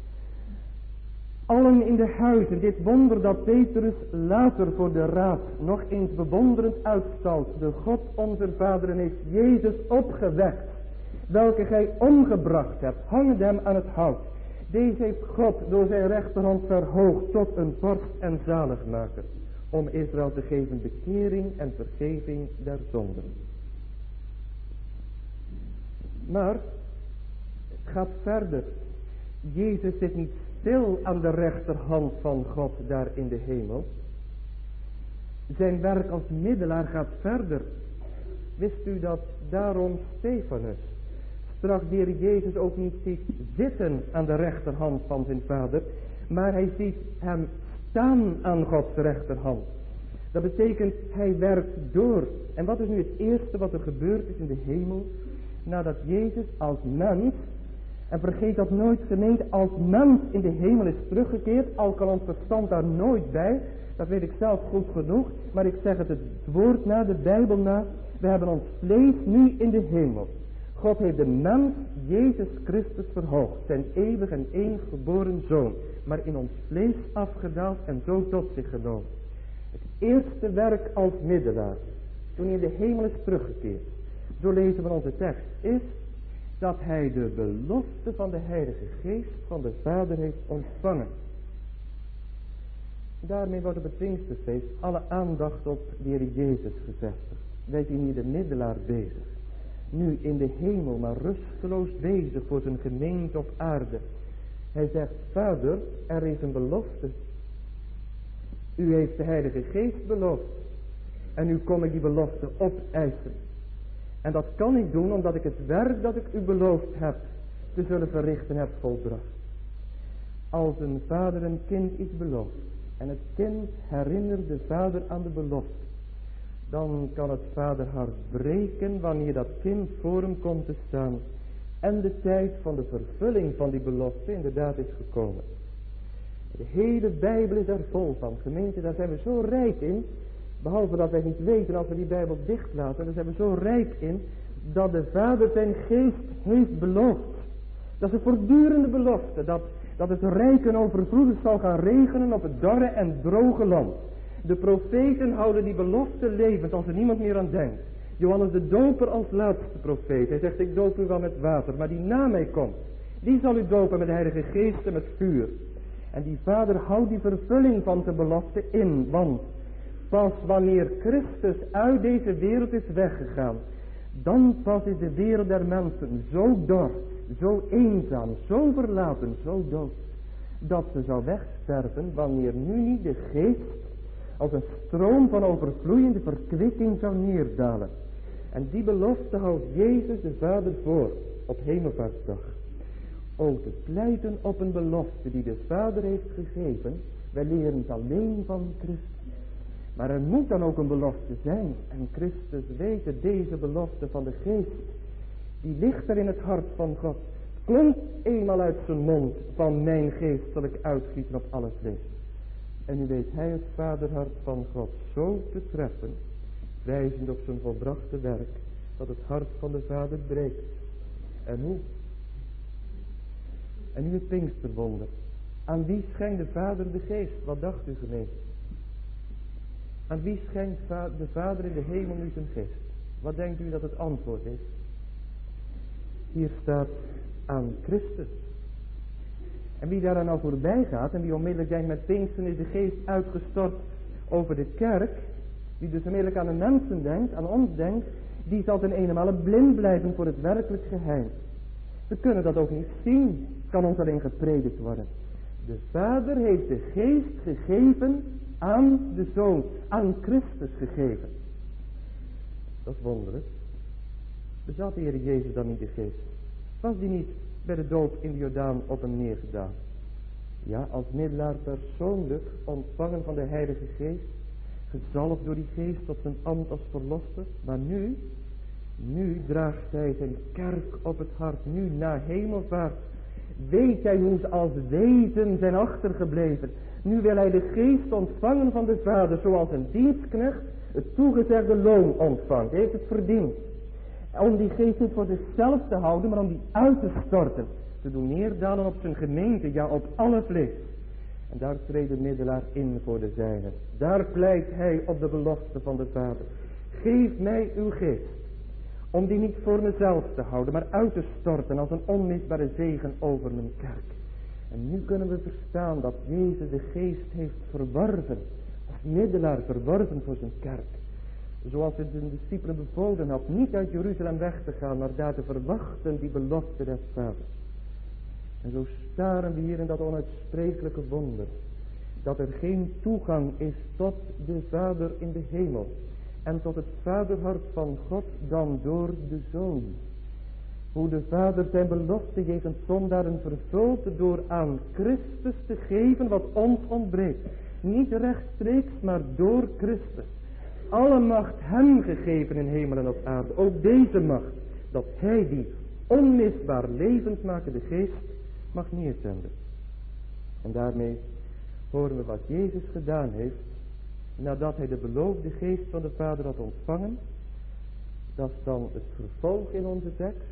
Allen in de huizen, dit wonder dat Petrus later voor de raad nog eens bewonderend uitstalt. De God onze Vader heeft Jezus opgewekt, welke gij omgebracht hebt, hangende hem aan het hout. Deze heeft God door zijn rechterhand verhoogd tot een vorst en zaligmaker, om Israël te geven bekering en vergeving der zonden. Maar het gaat verder. Jezus zit niet stil aan de rechterhand van God daar in de hemel. Zijn werk als middelaar gaat verder. Wist u dat daarom Stefanus straks de Heer Jezus ook niet ziet zitten aan de rechterhand van zijn Vader, maar hij ziet hem staan aan Gods rechterhand. Dat betekent, hij werkt door. En wat is nu het eerste wat er gebeurd is in de hemel, nadat Jezus als mens, en vergeet dat nooit gemeente, als mens in de hemel is teruggekeerd, al kan ons verstand daar nooit bij, dat weet ik zelf goed genoeg, maar ik zeg het het woord na, de Bijbel na, we hebben ons vlees nu in de hemel. God heeft de mens, Jezus Christus, verhoogd, zijn eeuwig en één geboren Zoon, maar in ons vlees afgedaald en zo tot zich genomen. Het eerste werk als middelaar, toen hij in de hemel is teruggekeerd, zo lezen we onze tekst, is dat hij de belofte van de Heilige Geest van de Vader heeft ontvangen. Daarmee wordt op het Pinksterfeest alle aandacht op de Heer Jezus gevestigd. Wij zien hier de middelaar bezig. Nu in de hemel, maar rusteloos bezig voor zijn gemeente op aarde. Hij zegt, Vader, er is een belofte. U heeft de Heilige Geest beloofd. En nu kom ik die belofte opeisen. En dat kan ik doen omdat ik het werk dat ik u beloofd heb te zullen verrichten heb volbracht. Als een vader een kind iets belooft en het kind herinnert de vader aan de belofte, dan kan het vaderhart breken wanneer dat kind voor hem komt te staan en de tijd van de vervulling van die belofte inderdaad is gekomen. De hele Bijbel is daar vol van. Gemeente, daar zijn we zo rijk in. Behalve dat wij niet weten als we die Bijbel dicht laten. Daar zijn we zo rijk in dat de Vader zijn geest heeft beloofd. Dat is een voortdurende belofte. Dat, Dat het rijk en overvloedig zal gaan regenen op het dorre en droge land. De profeten houden die belofte levend als er niemand meer aan denkt. Johannes de Doper als laatste profeet. Hij zegt, ik doop u wel met water, maar die na mij komt, die zal u dopen met de Heilige Geest en met vuur. En die Vader houdt die vervulling van zijn belofte in, want pas wanneer Christus uit deze wereld is weggegaan, dan pas is de wereld der mensen zo dor, zo eenzaam, zo verlaten, zo dood, dat ze zou wegsterven wanneer nu niet de Geest als een stroom van overvloeiende verkwikking zou neerdalen. En die belofte houdt Jezus de Vader voor op Hemelvaartsdag. Ook te pleiten op een belofte die de Vader heeft gegeven, wij leren het alleen van Christus. Maar er moet dan ook een belofte zijn. En Christus weet dat deze belofte van de Geest, die ligt er in het hart van God. Klonk eenmaal uit zijn mond, van mijn geest zal ik uitgieten op alle vlees. En nu weet hij het vaderhart van God zo te treffen, wijzend op zijn volbrachte werk, dat het hart van de Vader breekt. En hoe? En nu het Pinksterwonder. Aan wie schenkt de Vader de Geest? Wat dacht u, gemeente? Aan wie schenkt de Vader in de hemel nu zijn Geest? Wat denkt u dat het antwoord is? Hier staat aan Christus. En wie daar dan nou voorbij gaat en wie onmiddellijk denkt met Pinksteren is de Geest uitgestort over de kerk, die dus onmiddellijk aan de mensen denkt, aan ons denkt, die zal ten eenenmale blind blijven voor het werkelijk geheim. We kunnen dat ook niet zien, kan ons alleen gepredikt worden. De Vader heeft de Geest gegeven aan de Zoon, aan Christus gegeven. Dat is wonderlijk. Bezat de Heer Jezus dan niet de Geest? Was die niet bij de doop in de Jordaan op hem neergedaan? Ja, als middelaar persoonlijk ontvangen van de Heilige Geest, gezalfd door die Geest tot zijn ambt als verlosser. Maar nu, nu draagt hij zijn kerk op het hart, nu na hemelvaart, weet hij hoe ze als wezen zijn achtergebleven. Nu wil hij de Geest ontvangen van de Vader, zoals een dienstknecht het toegezegde loon ontvangt. Hij heeft het verdiend. Om die Geest niet voor zichzelf te houden, maar om die uit te storten. Te doen neerdalen op zijn gemeente, ja op alle vlees. En daar treedt de middelaar in voor de zijnen. Daar pleit hij op de belofte van de Vader. Geef mij uw Geest. Om die niet voor mezelf te houden, maar uit te storten als een onmisbare zegen over mijn kerk. En nu kunnen we verstaan dat Jezus de Geest heeft verworven. Als middelaar verworven voor zijn kerk. Zoals het de discipelen bevolen had, niet uit Jeruzalem weg te gaan, maar daar te verwachten die belofte des Vaders. En zo staren we hier in dat onuitsprekelijke wonder, dat er geen toegang is tot de Vader in de hemel en tot het vaderhart van God dan door de Zoon. Hoe de Vader zijn belofte jegens zondaren vervult door aan Christus te geven wat ons ontbreekt. Niet rechtstreeks, maar door Christus. Alle macht hem gegeven in hemel en op aarde. Ook deze macht, dat hij die onmisbaar levendmakende Geest mag neerzenden. En daarmee horen we wat Jezus gedaan heeft, nadat hij de beloofde Geest van de Vader had ontvangen. Dat is dan het vervolg in onze tekst.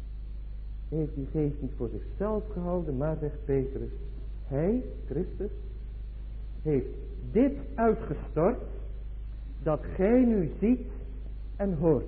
Hij heeft die Geest niet voor zichzelf gehouden, maar zegt Petrus, hij, Christus, heeft dit uitgestort, dat gij nu ziet en hoort.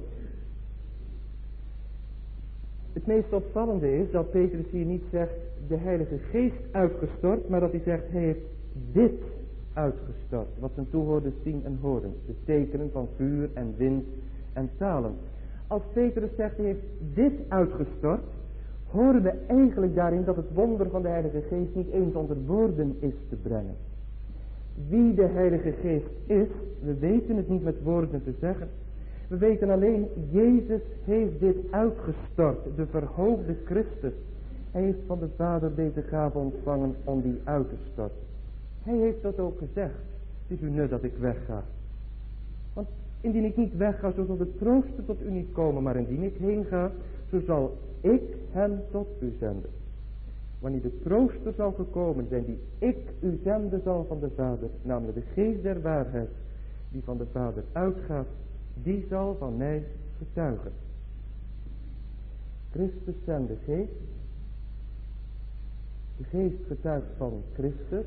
Het meest opvallende is dat Petrus hier niet zegt de Heilige Geest uitgestort, maar dat hij zegt hij heeft dit uitgestort. Wat zijn toehoorders zien en horen. De tekenen van vuur en wind en talen. Als Petrus zegt hij heeft dit uitgestort, horen we eigenlijk daarin dat het wonder van de Heilige Geest niet eens onder woorden is te brengen. Wie de Heilige Geest is, we weten het niet met woorden te zeggen. We weten alleen, Jezus heeft dit uitgestort, de verhoogde Christus. Hij heeft van de Vader deze gave ontvangen om die uit te storten. Hij heeft dat ook gezegd. Het is u nut dat ik wegga. Want indien ik niet wegga, zo zal de trooster tot u niet komen. Maar indien ik heen ga, zo zal ik hem tot u zenden. Wanneer de trooster zal gekomen zijn, die ik u zenden zal van de Vader, namelijk de Geest der waarheid, die van de Vader uitgaat, die zal van mij getuigen. Christus zendt de Geest. De geest getuigt van Christus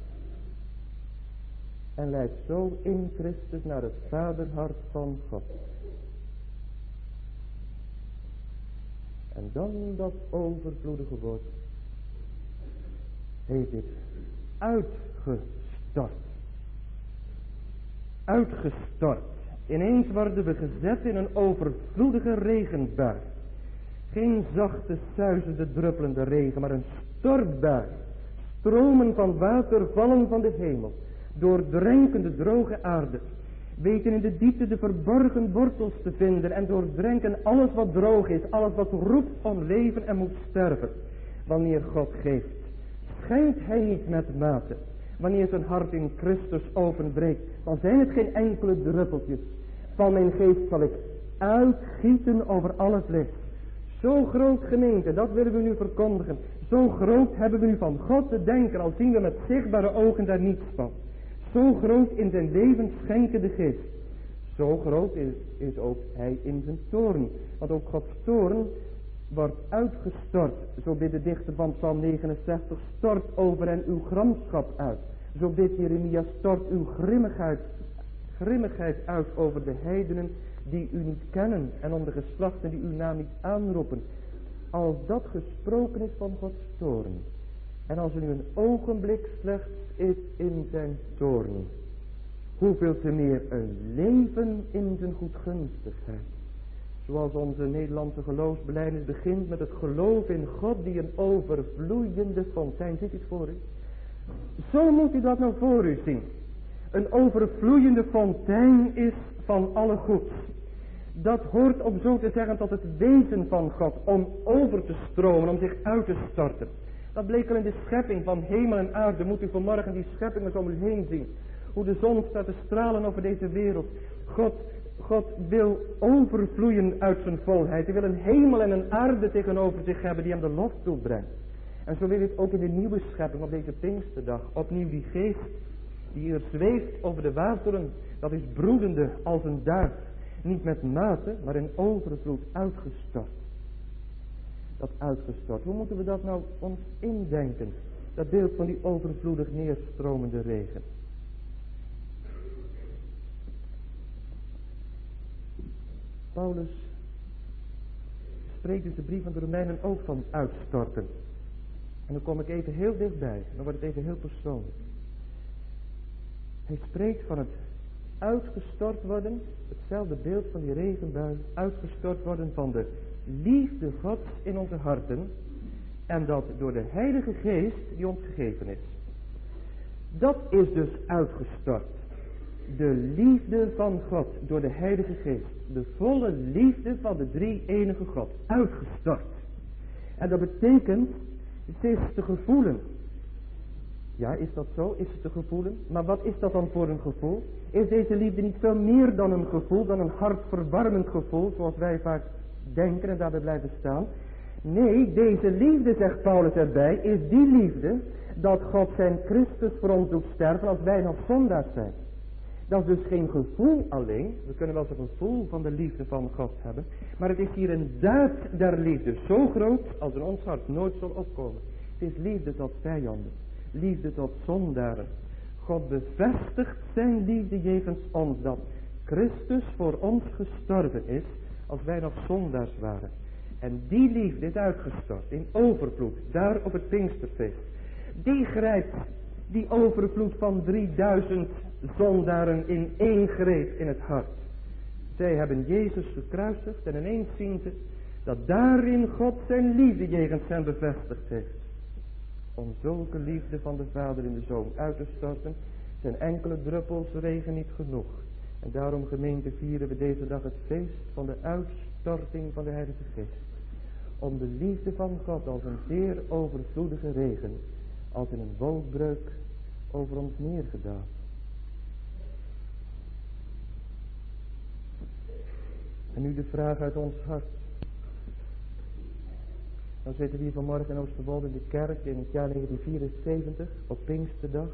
en leidt zo in Christus naar het vaderhart van God. En dan dat overvloedige woord heeft dit uitgestort. Uitgestort. Ineens worden we gezet in een overvloedige regenbui. Geen zachte, suizende, druppelende regen, maar een stortbui. Stromen van water vallen van de hemel. Doordrenken de droge aarde. Weten in de diepte de verborgen wortels te vinden. En doordrenken alles wat droog is. Alles wat roept om leven en moet sterven. Wanneer God geeft, schenkt hij niet met mate. Wanneer zijn hart in Christus openbreekt, dan zijn het geen enkele druppeltjes. Van mijn geest zal ik uitgieten over al het licht. Zo groot, gemeente, dat willen we nu verkondigen. Zo groot hebben we nu van God te denken, al zien we met zichtbare ogen daar niets van. Zo groot in zijn leven schenkende geest. Zo groot is, is ook hij in zijn toorn. Want ook Gods toorn wordt uitgestort. Zo bidt de dichter van Psalm negenenzestig, stort over hen uw gramschap uit. Zo bidt Jeremia, stort uw grimmigheid, grimmigheid uit over de heidenen die u niet kennen en om de geslachten die uw naam niet aanroepen. Als dat gesproken is van Gods toorn, en als er nu een ogenblik slechts is in zijn toorn, hoeveel te meer een leven in zijn goedgunstigheid. Zoals onze Nederlandse geloofsbelijdenis begint met het geloof in God die een overvloeiende fontein. Ziet u het voor u? Zo moet u dat nou voor u zien. Een overvloeiende fontein is van alle goeds. Dat hoort om zo te zeggen tot het wezen van God, om over te stromen, om zich uit te storten. Dat bleek al in de schepping van hemel en aarde. Moet u vanmorgen die schepping eens om u heen zien. Hoe de zon staat te stralen over deze wereld. God, God wil overvloeien uit zijn volheid. Hij wil een hemel en een aarde tegenover zich hebben die hem de lof toebrengt. En zo wil het ook in de nieuwe schepping op deze Pinksterdag. Opnieuw die geest die hier zweeft over de wateren. Dat is broedende als een duif. Niet met mate, maar in overvloed uitgestort. Dat uitgestort. Hoe moeten we dat nou ons indenken? Dat beeld van die overvloedig neerstromende regen. Paulus spreekt in de brief van de Romeinen ook van uitstorten. En dan kom ik even heel dichtbij. Dan wordt het even heel persoonlijk. Hij spreekt van het uitgestort worden, hetzelfde beeld van die regenbui, uitgestort worden van de liefde Gods in onze harten, en dat door de Heilige Geest die ons gegeven is. Dat is dus uitgestort. De liefde van God door de Heilige Geest. De volle liefde van de drie enige God. Uitgestort. En dat betekent, het is te gevoelen. Ja, is dat zo? Is het te gevoelen? Maar wat is dat dan voor een gevoel? Is deze liefde niet veel meer dan een gevoel, dan een hartverwarmend gevoel, zoals wij vaak denken en daarbij blijven staan? Nee, deze liefde, zegt Paulus erbij, is die liefde dat God zijn Christus voor ons doet sterven als wij nog zondaars zijn. Dat is dus geen gevoel alleen. We kunnen wel eens een gevoel van de liefde van God hebben. Maar het is hier een daad der liefde. Zo groot als in ons hart nooit zal opkomen. Het is liefde tot vijanden. Liefde tot zondaren. God bevestigt zijn liefde jegens ons. Dat Christus voor ons gestorven is. Als wij nog zondaars waren. En die liefde is uitgestort. In overvloed. Daar op het Pinksterfeest. Die grijpt die overvloed van drieduizend zondaren in één greep in het hart. Zij hebben Jezus gekruisigd en ineens zien ze dat daarin God zijn liefde jegens hen bevestigd heeft. Om zulke liefde van de Vader in de Zoon uit te storten, zijn enkele druppels regen niet genoeg. En daarom, gemeente, vieren we deze dag het feest van de uitstorting van de Heilige Geest. Om de liefde van God als een zeer overvloedige regen, als in een wolkbreuk over ons neergedaan. En nu de vraag uit ons hart. Dan zitten we hier vanmorgen in Oosterwolde in de kerk in het jaar negentien vierenzeventig op Pinksterdag.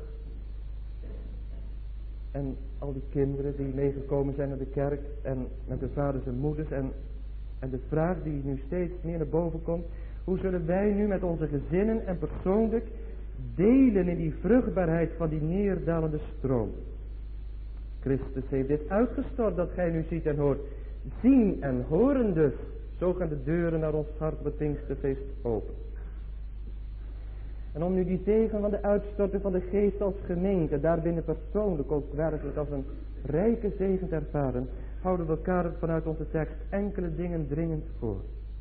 En al die kinderen die meegekomen zijn naar de kerk en met de vaders en moeders. En, en de vraag die nu steeds meer naar boven komt. Hoe zullen wij nu met onze gezinnen en persoonlijk delen in die vruchtbaarheid van die neerdalende stroom? Christus heeft dit uitgestort dat gij nu ziet en hoort. Zien en horen dus. Zo gaan de deuren naar ons hart op het Pinksterfeest open. En om nu die zegen van de uitstorting van de geest als gemeente daarbinnen persoonlijk ook werkelijk als een rijke zegen te ervaren, houden we elkaar vanuit onze tekst enkele dingen dringend voor.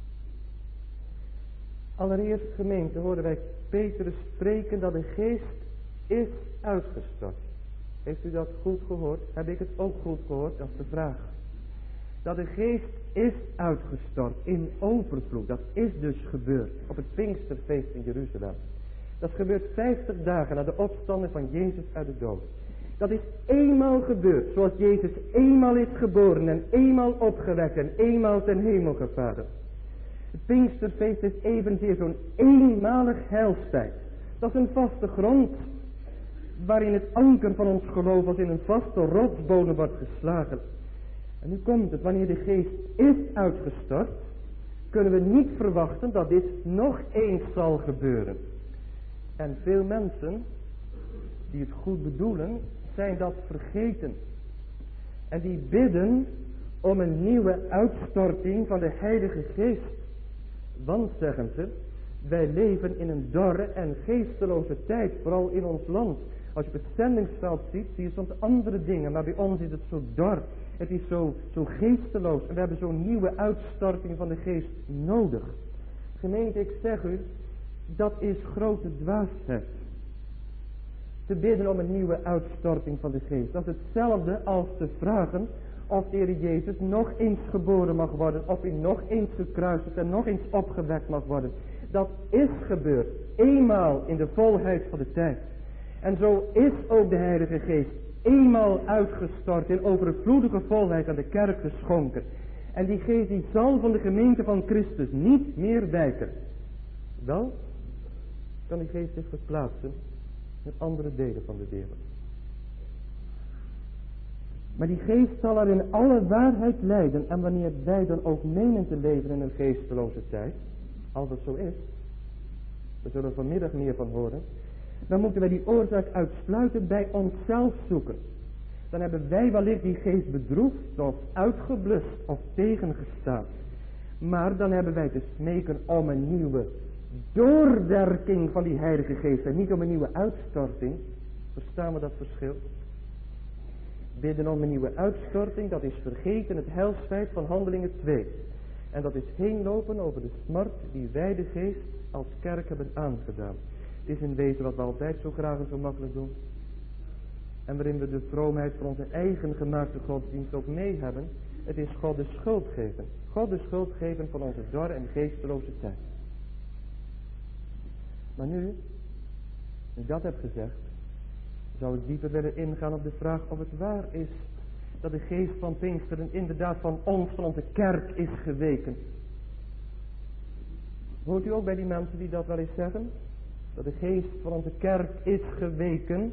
Allereerst gemeente horen wij Petrus spreken dat de geest is uitgestort. Heeft u dat goed gehoord? Heb ik het ook goed gehoord? Dat is de vraag. Dat de geest is uitgestort in overvloed. Dat is dus gebeurd op het Pinksterfeest in Jeruzalem. Dat is gebeurd vijftig dagen na de opstanding van Jezus uit de dood. Dat is eenmaal gebeurd, zoals Jezus eenmaal is geboren en eenmaal opgewekt en eenmaal ten hemel gevaren. Het Pinksterfeest is evenzeer zo'n eenmalig heilstijd. Dat is een vaste grond, waarin het anker van ons geloof als in een vaste rotsbodem wordt geslagen. En nu komt het, wanneer de geest is uitgestort, kunnen we niet verwachten dat dit nog eens zal gebeuren. En veel mensen die het goed bedoelen, zijn dat vergeten. En die bidden om een nieuwe uitstorting van de Heilige Geest. Want, zeggen ze, wij leven in een dorre en geesteloze tijd, vooral in ons land. Als je op het zendingsveld ziet, zie je soms andere dingen, maar bij ons is het zo dor. Het is zo, zo geesteloos en we hebben zo'n nieuwe uitstorting van de geest nodig. Gemeente, ik zeg u, dat is grote dwaasheid. Te bidden om een nieuwe uitstorting van de geest. Dat is hetzelfde als te vragen of de Heer Jezus nog eens geboren mag worden. Of hij nog eens gekruisigd en nog eens opgewekt mag worden. Dat is gebeurd. Eenmaal in de volheid van de tijd. En zo is ook de Heilige Geest eenmaal uitgestort in overvloedige volheid aan de kerk geschonken. En die geest die zal van de gemeente van Christus niet meer wijken. Wel, kan die geest zich verplaatsen met andere delen van de wereld. Maar die geest zal er in alle waarheid leiden. En wanneer wij dan ook menen te leven in een geesteloze tijd, als het zo is, we zullen er vanmiddag meer van horen, dan moeten wij die oorzaak uitsluitend bij onszelf zoeken. Dan hebben wij wellicht die geest bedroefd of uitgeblust of tegengestaan. Maar dan hebben wij te smeken om een nieuwe doorwerking van die Heilige Geest en niet om een nieuwe uitstorting. Verstaan we dat verschil? Bidden om een nieuwe uitstorting, dat is vergeten het heilsfeit van Handelingen twee. En dat is heenlopen over de smart die wij de geest als kerk hebben aangedaan. Het is in wezen wat we altijd zo graag en zo makkelijk doen. En waarin we de vroomheid van onze eigen gemaakte godsdienst ook mee hebben. Het is God de schuld geven. God de schuld geven van onze dorre en geesteloze tijd. Maar nu, nu ik dat heb gezegd, zou ik dieper willen ingaan op de vraag of het waar is dat de geest van Pinksteren inderdaad van ons, van onze kerk is geweken. Hoort u ook bij die mensen die dat wel eens zeggen? Dat de geest van onze kerk is geweken.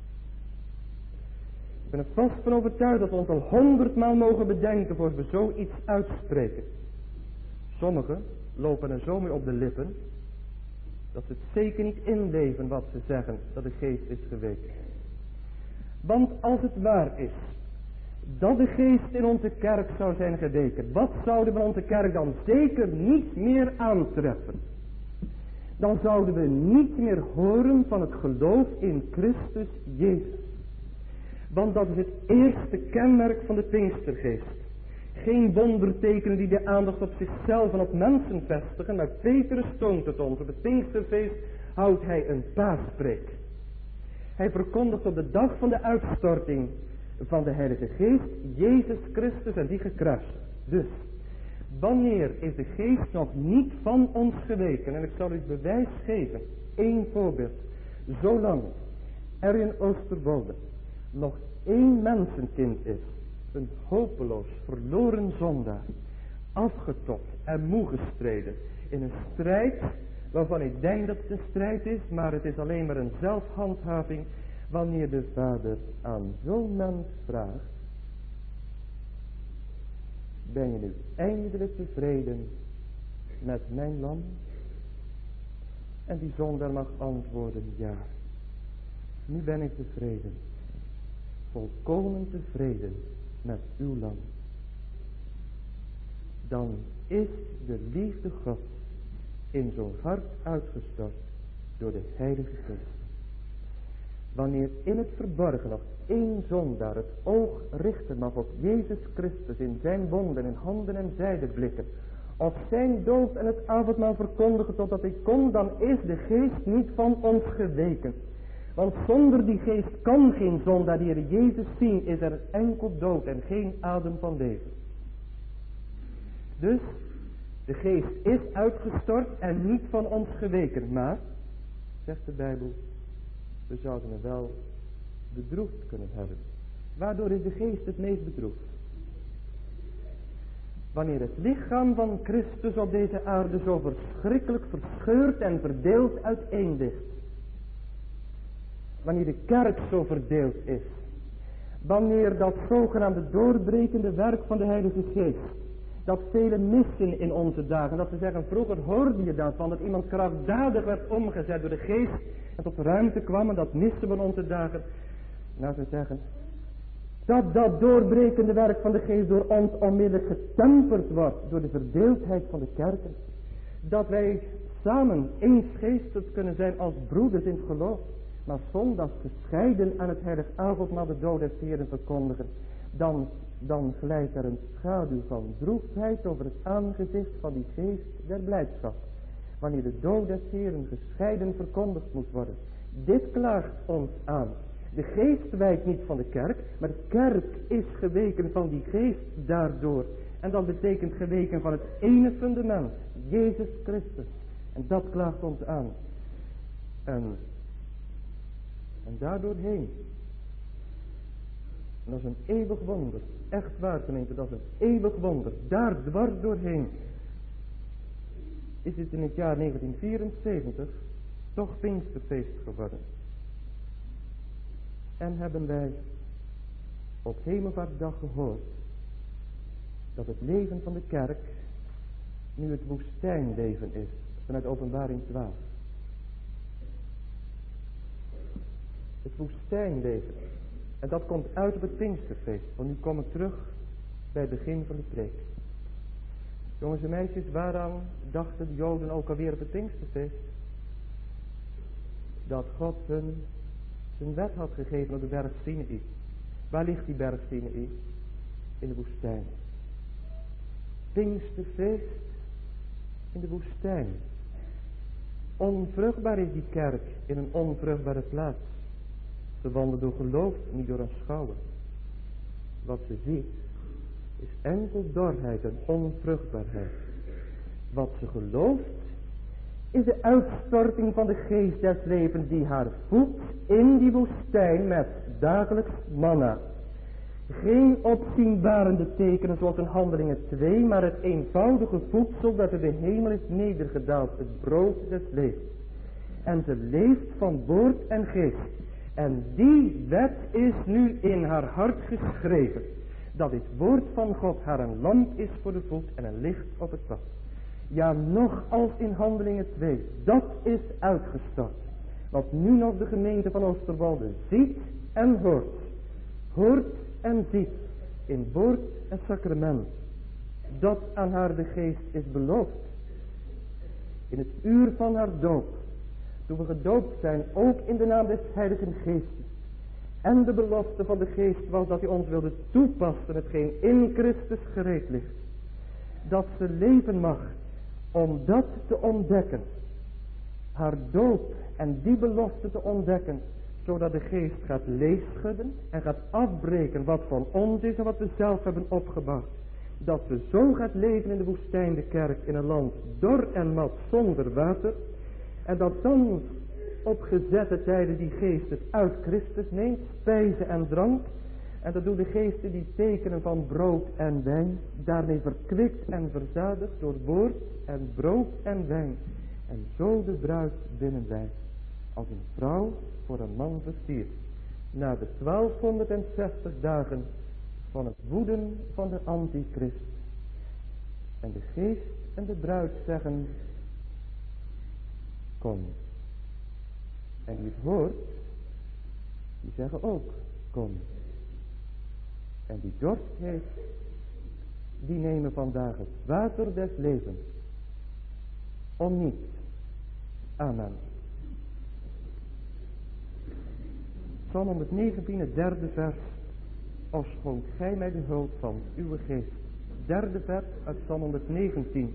Ik ben er vast van overtuigd dat we ons al honderdmaal mogen bedenken voor we zoiets uitspreken. Sommigen lopen er zo mee op de lippen dat ze het zeker niet inleven wat ze zeggen, dat de geest is geweken. Want als het waar is dat de geest in onze kerk zou zijn geweken, wat zouden we onze kerk dan zeker niet meer aantreffen? Dan zouden we niet meer horen van het geloof in Christus Jezus. Want dat is het eerste kenmerk van de Pinkstergeest. Geen wondertekenen die de aandacht op zichzelf en op mensen vestigen, maar Petrus toont het ons. Op het Pinksterfeest houdt hij een paaspreek. Hij verkondigt op de dag van de uitstorting van de Heilige Geest Jezus Christus en die gekruisigd. Dus, wanneer is de geest nog niet van ons geweken? En ik zal u bewijs geven. Eén voorbeeld. Zolang er in Oosterwolde nog één mensenkind is, een hopeloos verloren zondaar, afgetopt en moe gestreden in een strijd waarvan ik denk dat het een strijd is, maar het is alleen maar een zelfhandhaving. Wanneer de Vader aan zo'n mens vraagt, ben je nu eindelijk tevreden met mijn lam? En die zondaar mag antwoorden, ja. Nu ben ik tevreden. Volkomen tevreden met uw lam. Dan is de liefde God in zo'n hart uitgestort door de Heilige Geest. Wanneer in het verborgen nog één zondaar het oog richten mag op Jezus Christus in zijn wonden en handen en zijde blikken, of zijn dood en het avondmaal verkondigen totdat ik kom, dan is de Geest niet van ons geweken. Want zonder die Geest kan geen zondaar die Heer Jezus zien, is er enkel dood en geen adem van leven. Dus de Geest is uitgestort en niet van ons geweken, maar, zegt de Bijbel, we zouden er wel bedroefd kunnen hebben. Waardoor is de Geest het meest bedroefd? Wanneer het lichaam van Christus op deze aarde zo verschrikkelijk verscheurd en verdeeld uiteen ligt. Wanneer de kerk zo verdeeld is. Wanneer dat zogenaamde doorbrekende werk van de Heilige Geest, dat velen missen in onze dagen. Dat we zeggen, vroeger hoorde je dat, want dat iemand krachtdadig werd omgezet door de Geest en tot ruimte kwam, en dat missen we in onze dagen. Laten we zeggen, dat dat doorbrekende werk van de Geest door ons onmiddellijk getemperd wordt door de verdeeldheid van de kerken. Dat wij samen eensgeestig kunnen zijn als broeders in het geloof, maar zondags gescheiden aan het heilig avondmaal de dood des Heeren verkondigen. Dan, dan glijdt er een schaduw van droefheid over het aangezicht van die geest der blijdschap. Wanneer de dood des Heeren gescheiden verkondigd moet worden. Dit klaagt ons aan. De geest wijkt niet van de kerk, maar de kerk is geweken van die geest daardoor. En dat betekent geweken van het ene fundament, Jezus Christus. En dat klaagt ons aan. En, en daardoorheen. En dat is een eeuwig wonder. Echt waar, gemeente, dat is een eeuwig wonder. Daar dwars doorheen is het in het jaar negentien vierenzeventig toch Pinksterfeest geworden. En hebben wij op Hemelvaartsdag gehoord dat het leven van de kerk nu het woestijnleven is, vanuit Openbaring twaalf. Het woestijnleven. En dat komt uit op het Pinksterfeest. Want nu kom ik terug bij het begin van de preek. Jongens en meisjes, waaraan dachten de Joden ook alweer op het Pinksterfeest? Dat God hun zijn wet had gegeven op de berg Sinaï. Waar ligt die berg Sinaï? In de woestijn. Pinksterfeest in de woestijn. Onvruchtbaar is die kerk in een onvruchtbare plaats. Ze wandelen door geloof, niet door aanschouwen. Wat ze ziet is enkel dorheid en onvruchtbaarheid. Wat ze gelooft is de uitstorting van de geest des levens die haar voedt in die woestijn met dagelijks manna. Geen opzienbarende tekenen zoals in Handelingen twee, maar het eenvoudige voedsel dat uit de hemel is nedergedaald, het brood des levens. En ze leeft van woord en geest. En die wet is nu in haar hart geschreven. Dat het woord van God haar een lamp is voor de voet en een licht op het pad. Ja, nog als in Handelingen twee. Dat is uitgestort. Wat nu nog de gemeente van Oosterwolde ziet en hoort. Hoort en ziet in woord en sacrament. Dat aan haar de geest is beloofd. In het uur van haar doop. Toen we gedoopt zijn, ook in de naam des Heiligen Geestes. En de belofte van de Geest was dat hij ons wilde toepassen, hetgeen in Christus gereed ligt. Dat ze leven mag, om dat te ontdekken. Haar doop en die belofte te ontdekken, zodat de Geest gaat leegschudden en gaat afbreken wat van ons is en wat we zelf hebben opgebouwd. Dat ze zo gaat leven in de woestijn, de kerk, in een land dor en mat zonder water. En dat dan op gezette tijden die geest het uit Christus neemt, spijzen en drank. En dat doet de geesten die tekenen van brood en wijn, daarmee verkwikt en verzadigd door woord en brood en wijn. En zo de bruid binnenwijst, als een vrouw voor een man versiert. Na de twaalfhonderdzestig dagen van het woeden van de antichrist. En de geest en de bruid zeggen: kom. En die het hoort, die zeggen ook, kom. En die dorst heeft, die nemen vandaag het water des levens. Om niets. Amen. Psalm honderdnegentien, het derde vers. O schonk gij mij de hulp van uw geest. Derde vers uit Psalm honderdnegentien.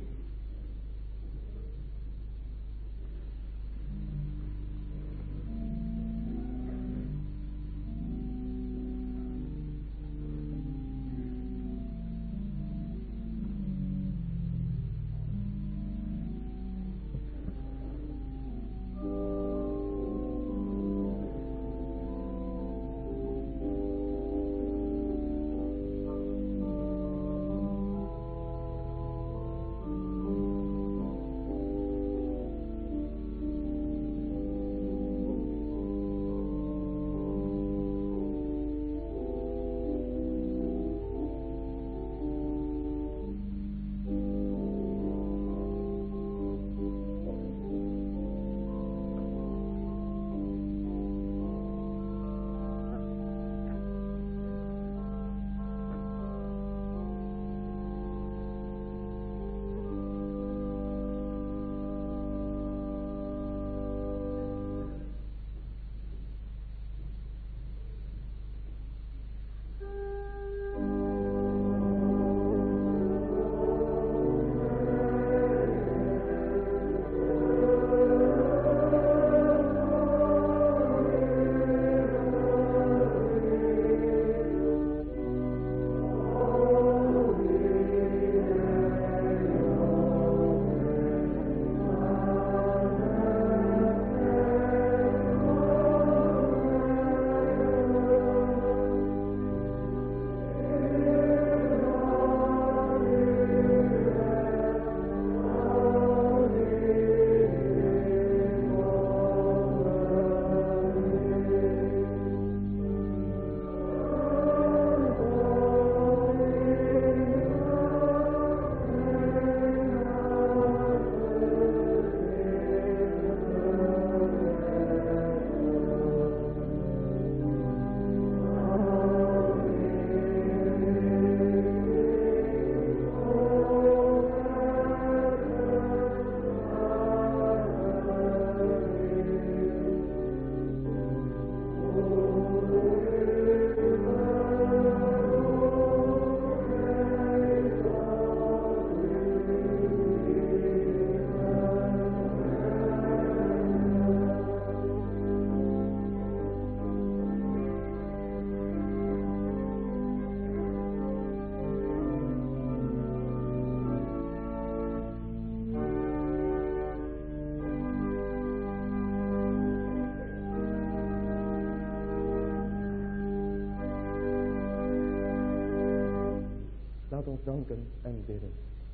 Laat ons danken en bidden.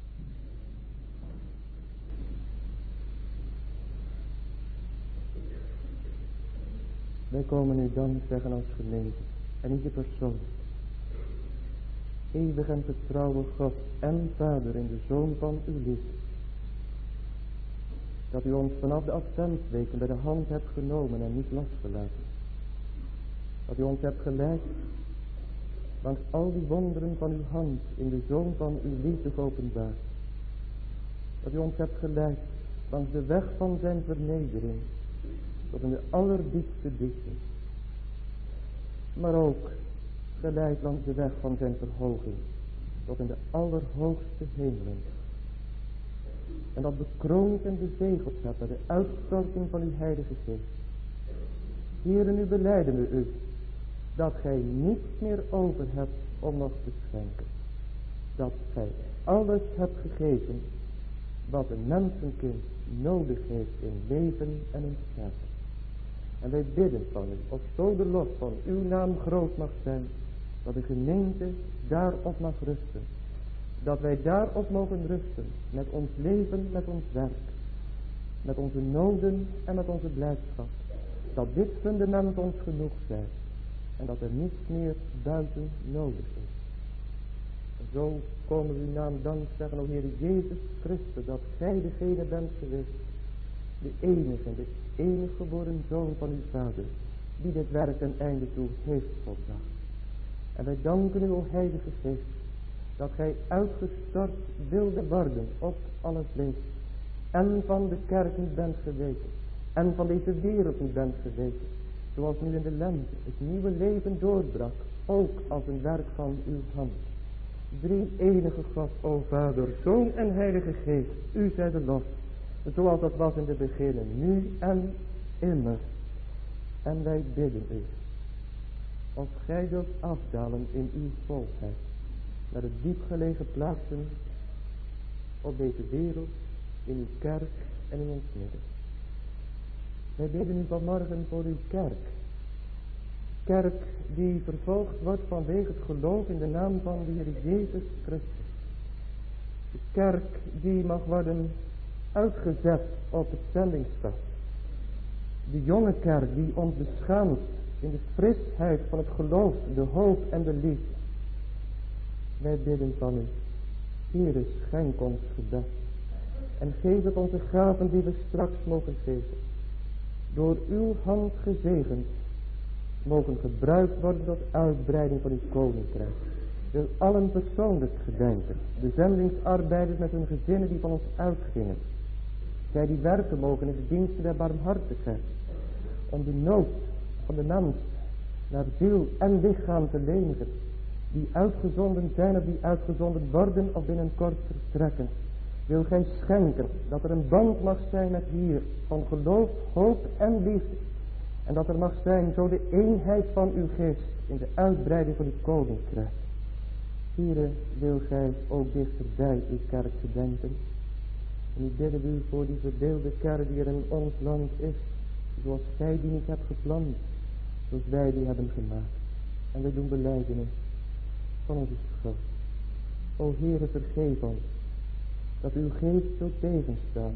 Wij komen u dank zeggen als gemeente en niet je persoon. Eeuwig en vertrouwen God en Vader in de Zoon van uw liefde. Dat u ons vanaf de adventsweken bij de hand hebt genomen en niet losgelaten. Dat u ons hebt geleid langs al die wonderen van uw hand in de Zoon van uw liefde geopenbaard. Dat u ons hebt geleid langs de weg van zijn vernedering tot in de allerdiepste diepte. Maar ook geleid langs de weg van zijn verhoging tot in de allerhoogste hemelen. En dat bekroond en bezegeld hebt bij de uitstorting van uw heilige geest. Heere, nu belijden we u dat gij niets meer over hebt om nog te schenken. Dat gij alles hebt gegeven wat een mensenkind nodig heeft in leven en in sterven. En wij bidden van u, of zo de lof van uw naam groot mag zijn, dat de gemeente daarop mag rusten. Dat wij daarop mogen rusten, met ons leven, met ons werk, met onze noden en met onze blijdschap. Dat dit fundament ons genoeg zij en dat er niets meer buiten nodig is. En zo komen we uw naam dank zeggen, o Heer Jezus Christus, dat gij degene bent geweest de enige, de enige geboren Zoon van uw Vader, die dit werk ten einde toe heeft volbracht. En wij danken u, o Heilige Geest, dat gij uitgestort wilde worden op alle vlees, en van de kerk niet bent geweken, en van deze wereld niet bent geweken, zoals nu in de lente het nieuwe leven doorbrak, ook als een werk van uw hand. Drie enige God, o Vader, Zoon en Heilige Geest, u zij de lof, zoals dat was in de beginnen, nu en immer. En wij bidden u, of gij wilt afdalen in uw volheid, naar de diepgelegen plaatsen op deze wereld, in uw kerk en in ons midden. Wij bidden u vanmorgen voor uw kerk. Kerk die vervolgd wordt vanwege het geloof in de naam van de Heer Jezus Christus. De kerk die mag worden uitgezet op het zendingsveld. De jonge kerk die ons beschaamt in de frisheid van het geloof, de hoop en de liefde. Wij bidden van u, Heere, schenk ons gebed. En geef het onze gaven die we straks mogen geven. Door uw hand gezegend, mogen gebruikt worden tot uitbreiding van uw koninkrijk. Wil allen persoonlijk gedenken, de zendingsarbeiders met hun gezinnen die van ons uitgingen. Zij die werken mogen in de diensten der barmhartigheid, om de nood van de mens naar ziel en lichaam te lenigen, die uitgezonden zijn of die uitgezonden worden of binnenkort vertrekken. Wil gij schenken dat er een band mag zijn met hier van geloof, hoop en liefde. En dat er mag zijn zo de eenheid van uw geest in de uitbreiding van uw koninkrijk. Here, wil gij ook dichterbij uw kerk gedenken. En ik bid u voor die verdeelde kerk die er in ons land is. Zoals gij die niet hebt gepland. Zoals wij die hebben gemaakt. En wij doen belijdenis van onze schuld. O Heere, vergeef ons. Dat uw geest zo tegenstaan.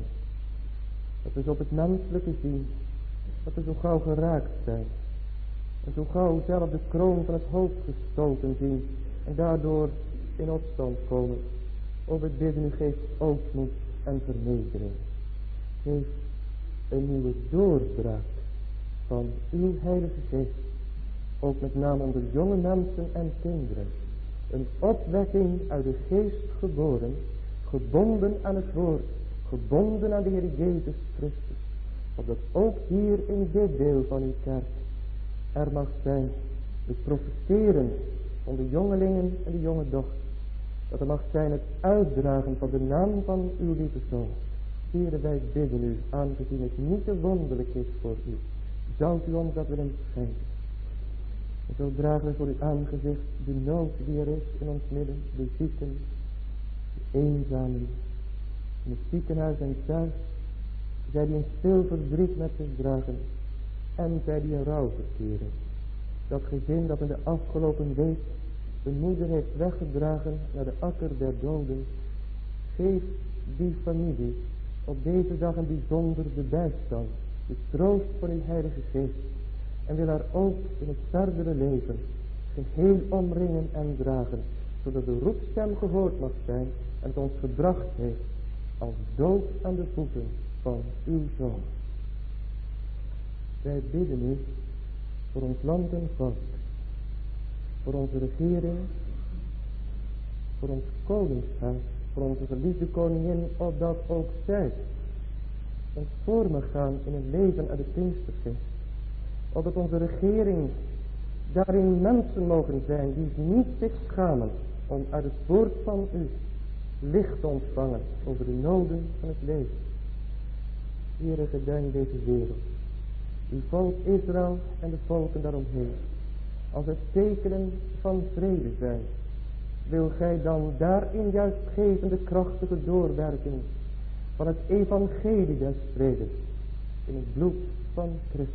Dat we zo op het menselijke zien. Dat we zo gauw geraakt zijn. En zo gauw zelf de kroon van het hoofd gestoten zien. En daardoor in opstand komen. O, we bidden u, geef ootmoed en vernedering. Geef een nieuwe doorbraak van uw Heilige Geest. Ook met name onder jonge mensen en kinderen. Een opwekking uit de geest geboren. Gebonden aan het woord. Gebonden aan de Heer Jezus Christus. Opdat ook hier in dit deel van uw kerk er mag zijn het profeteren van de jongelingen en de jonge dochters. Dat er mag zijn het uitdragen van de naam van uw lieve Zoon. Heere, wij bidden u, aangezien het niet te wonderlijk is voor u. Zou u ons dat willen schenken. En zo dragen we voor uw aangezicht de nood die er is in ons midden. De zieken, de eenzamen, in het ziekenhuis en thuis. Zij die in stil verdriet met zich dragen. En zij die in rouw verkeren. Dat gezin dat in de afgelopen week de moeder heeft weggedragen naar de akker der doden. Geef die familie op deze dag een bijzonder de bijstand. De troost van uw Heilige Geest. En wil haar ook in het verdere leven geheel omringen en dragen. Zodat de roepstem gehoord mag zijn en het ons gebracht heeft als dood aan de voeten van uw Zoon. Wij bidden u voor ons land en volk. Voor onze regering. Voor ons koningshuis. Voor onze geliefde koningin. Opdat ook zij ons voor mag gaan in het leven uit de Pinkstergeest. Opdat onze regering daarin mensen mogen zijn die niet zich schamen om uit het woord van u licht te ontvangen over de noden van het leven. Heere, gedenk deze wereld. Uw volk Israël en de volken daaromheen. Als het tekenen van vrede zijn, wil gij dan daarin juist geven de krachtige doorwerking van het evangelie des vredes in het bloed van Christus.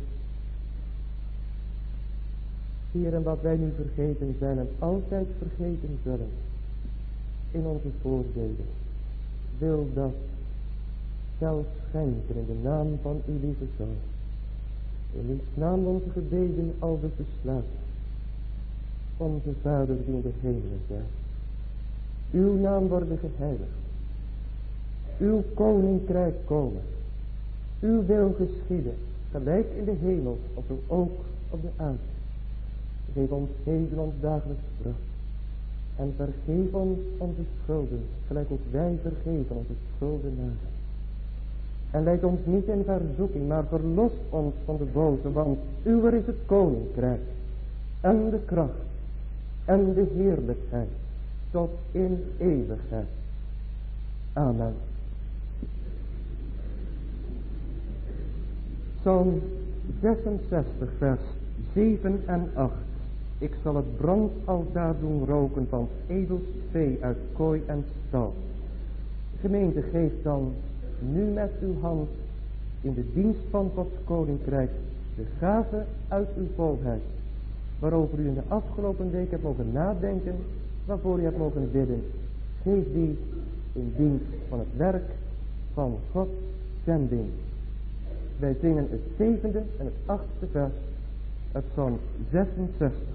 Hier en wat wij nu vergeten zijn en altijd vergeten zullen in onze voordelen, wil dat zelfs schenken in de naam van uw lieve Zoon. In wiens naam onze gebeden aldus besluiten. Onze Vader die in de hemelen zijt. Uw naam worden geheiligd. Uw koninkrijk komen. Uw wil geschieden, gelijk in de hemel, of zo ook op de aarde. Geef ons heden ons dagelijks brood. En vergeef ons onze schulden, gelijk ook wij vergeven onze schuldenaren. En leid ons niet in verzoeking, maar verlos ons van de boze, want uwer is het koninkrijk, en de kracht, en de heerlijkheid, tot in eeuwigheid. Amen. Psalm zesenzestig, vers zeven en acht. Ik zal het brandaltaar doen roken van het edelst vee uit kooi en stal. Gemeente, geef dan nu met uw hand in de dienst van Gods koninkrijk de gave uit uw volheid, waarover u in de afgelopen week hebt mogen nadenken, waarvoor u hebt mogen bidden. Geef die in dienst van het werk van Gods zending. Wij zingen het zevende en het achtste vers uit Psalm zesenzestig.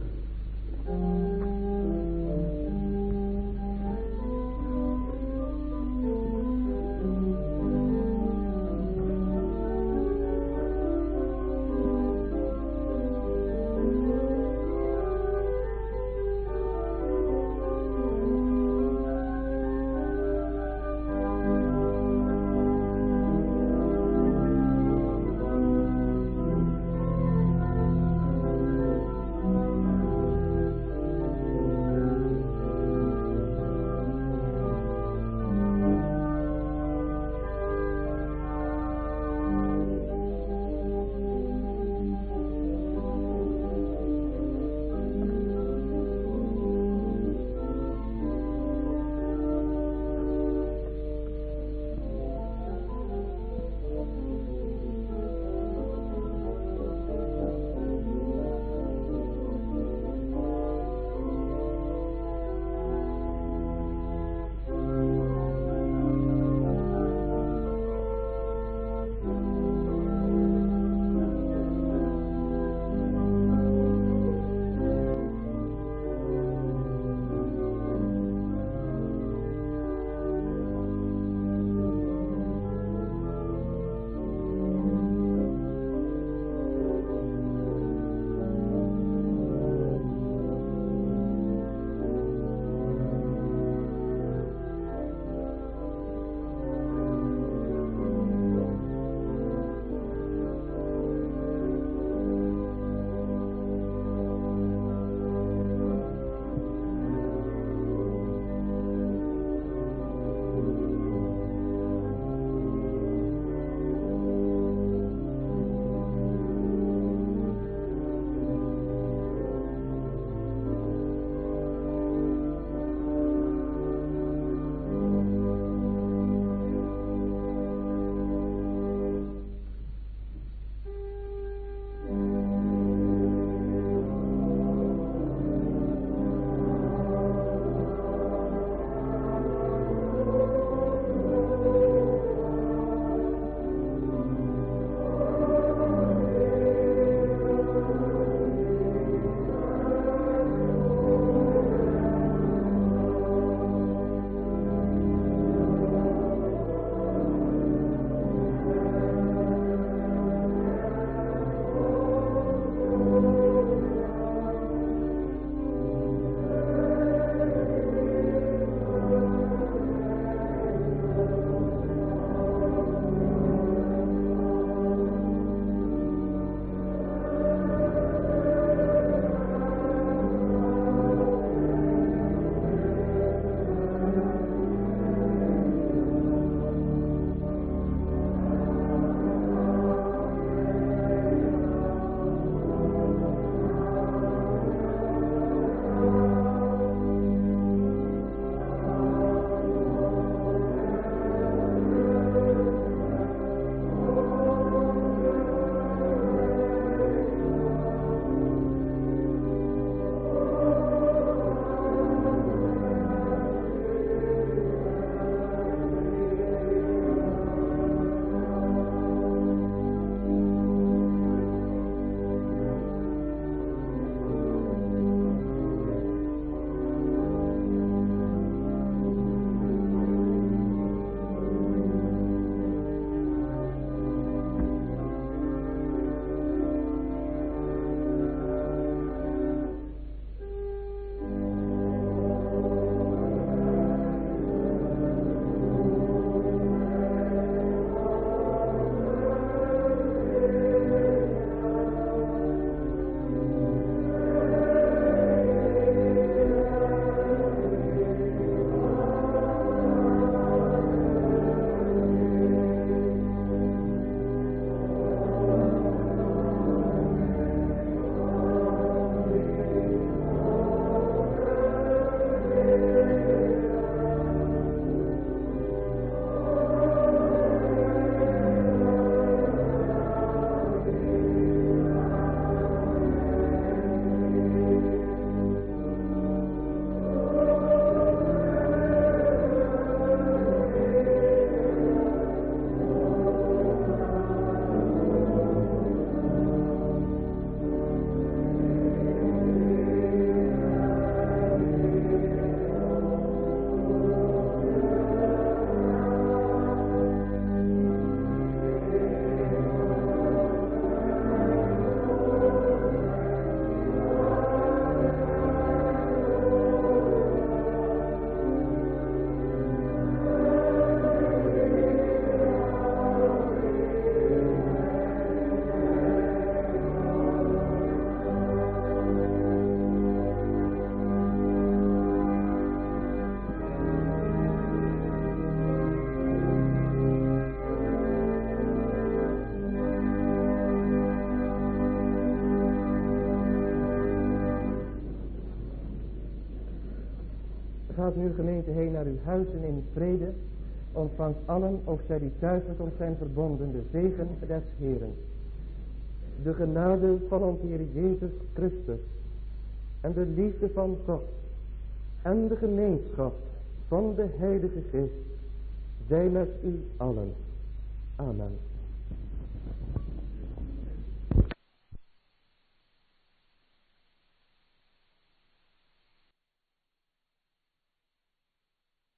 Gaat nu gemeente heen naar uw huizen in vrede. Ontvangt allen, ook zij die thuis met ons zijn verbonden, de zegen des Heeren. De genade van onze Heer Jezus Christus en de liefde van God en de gemeenschap van de Heilige Geest zij met u allen. Amen.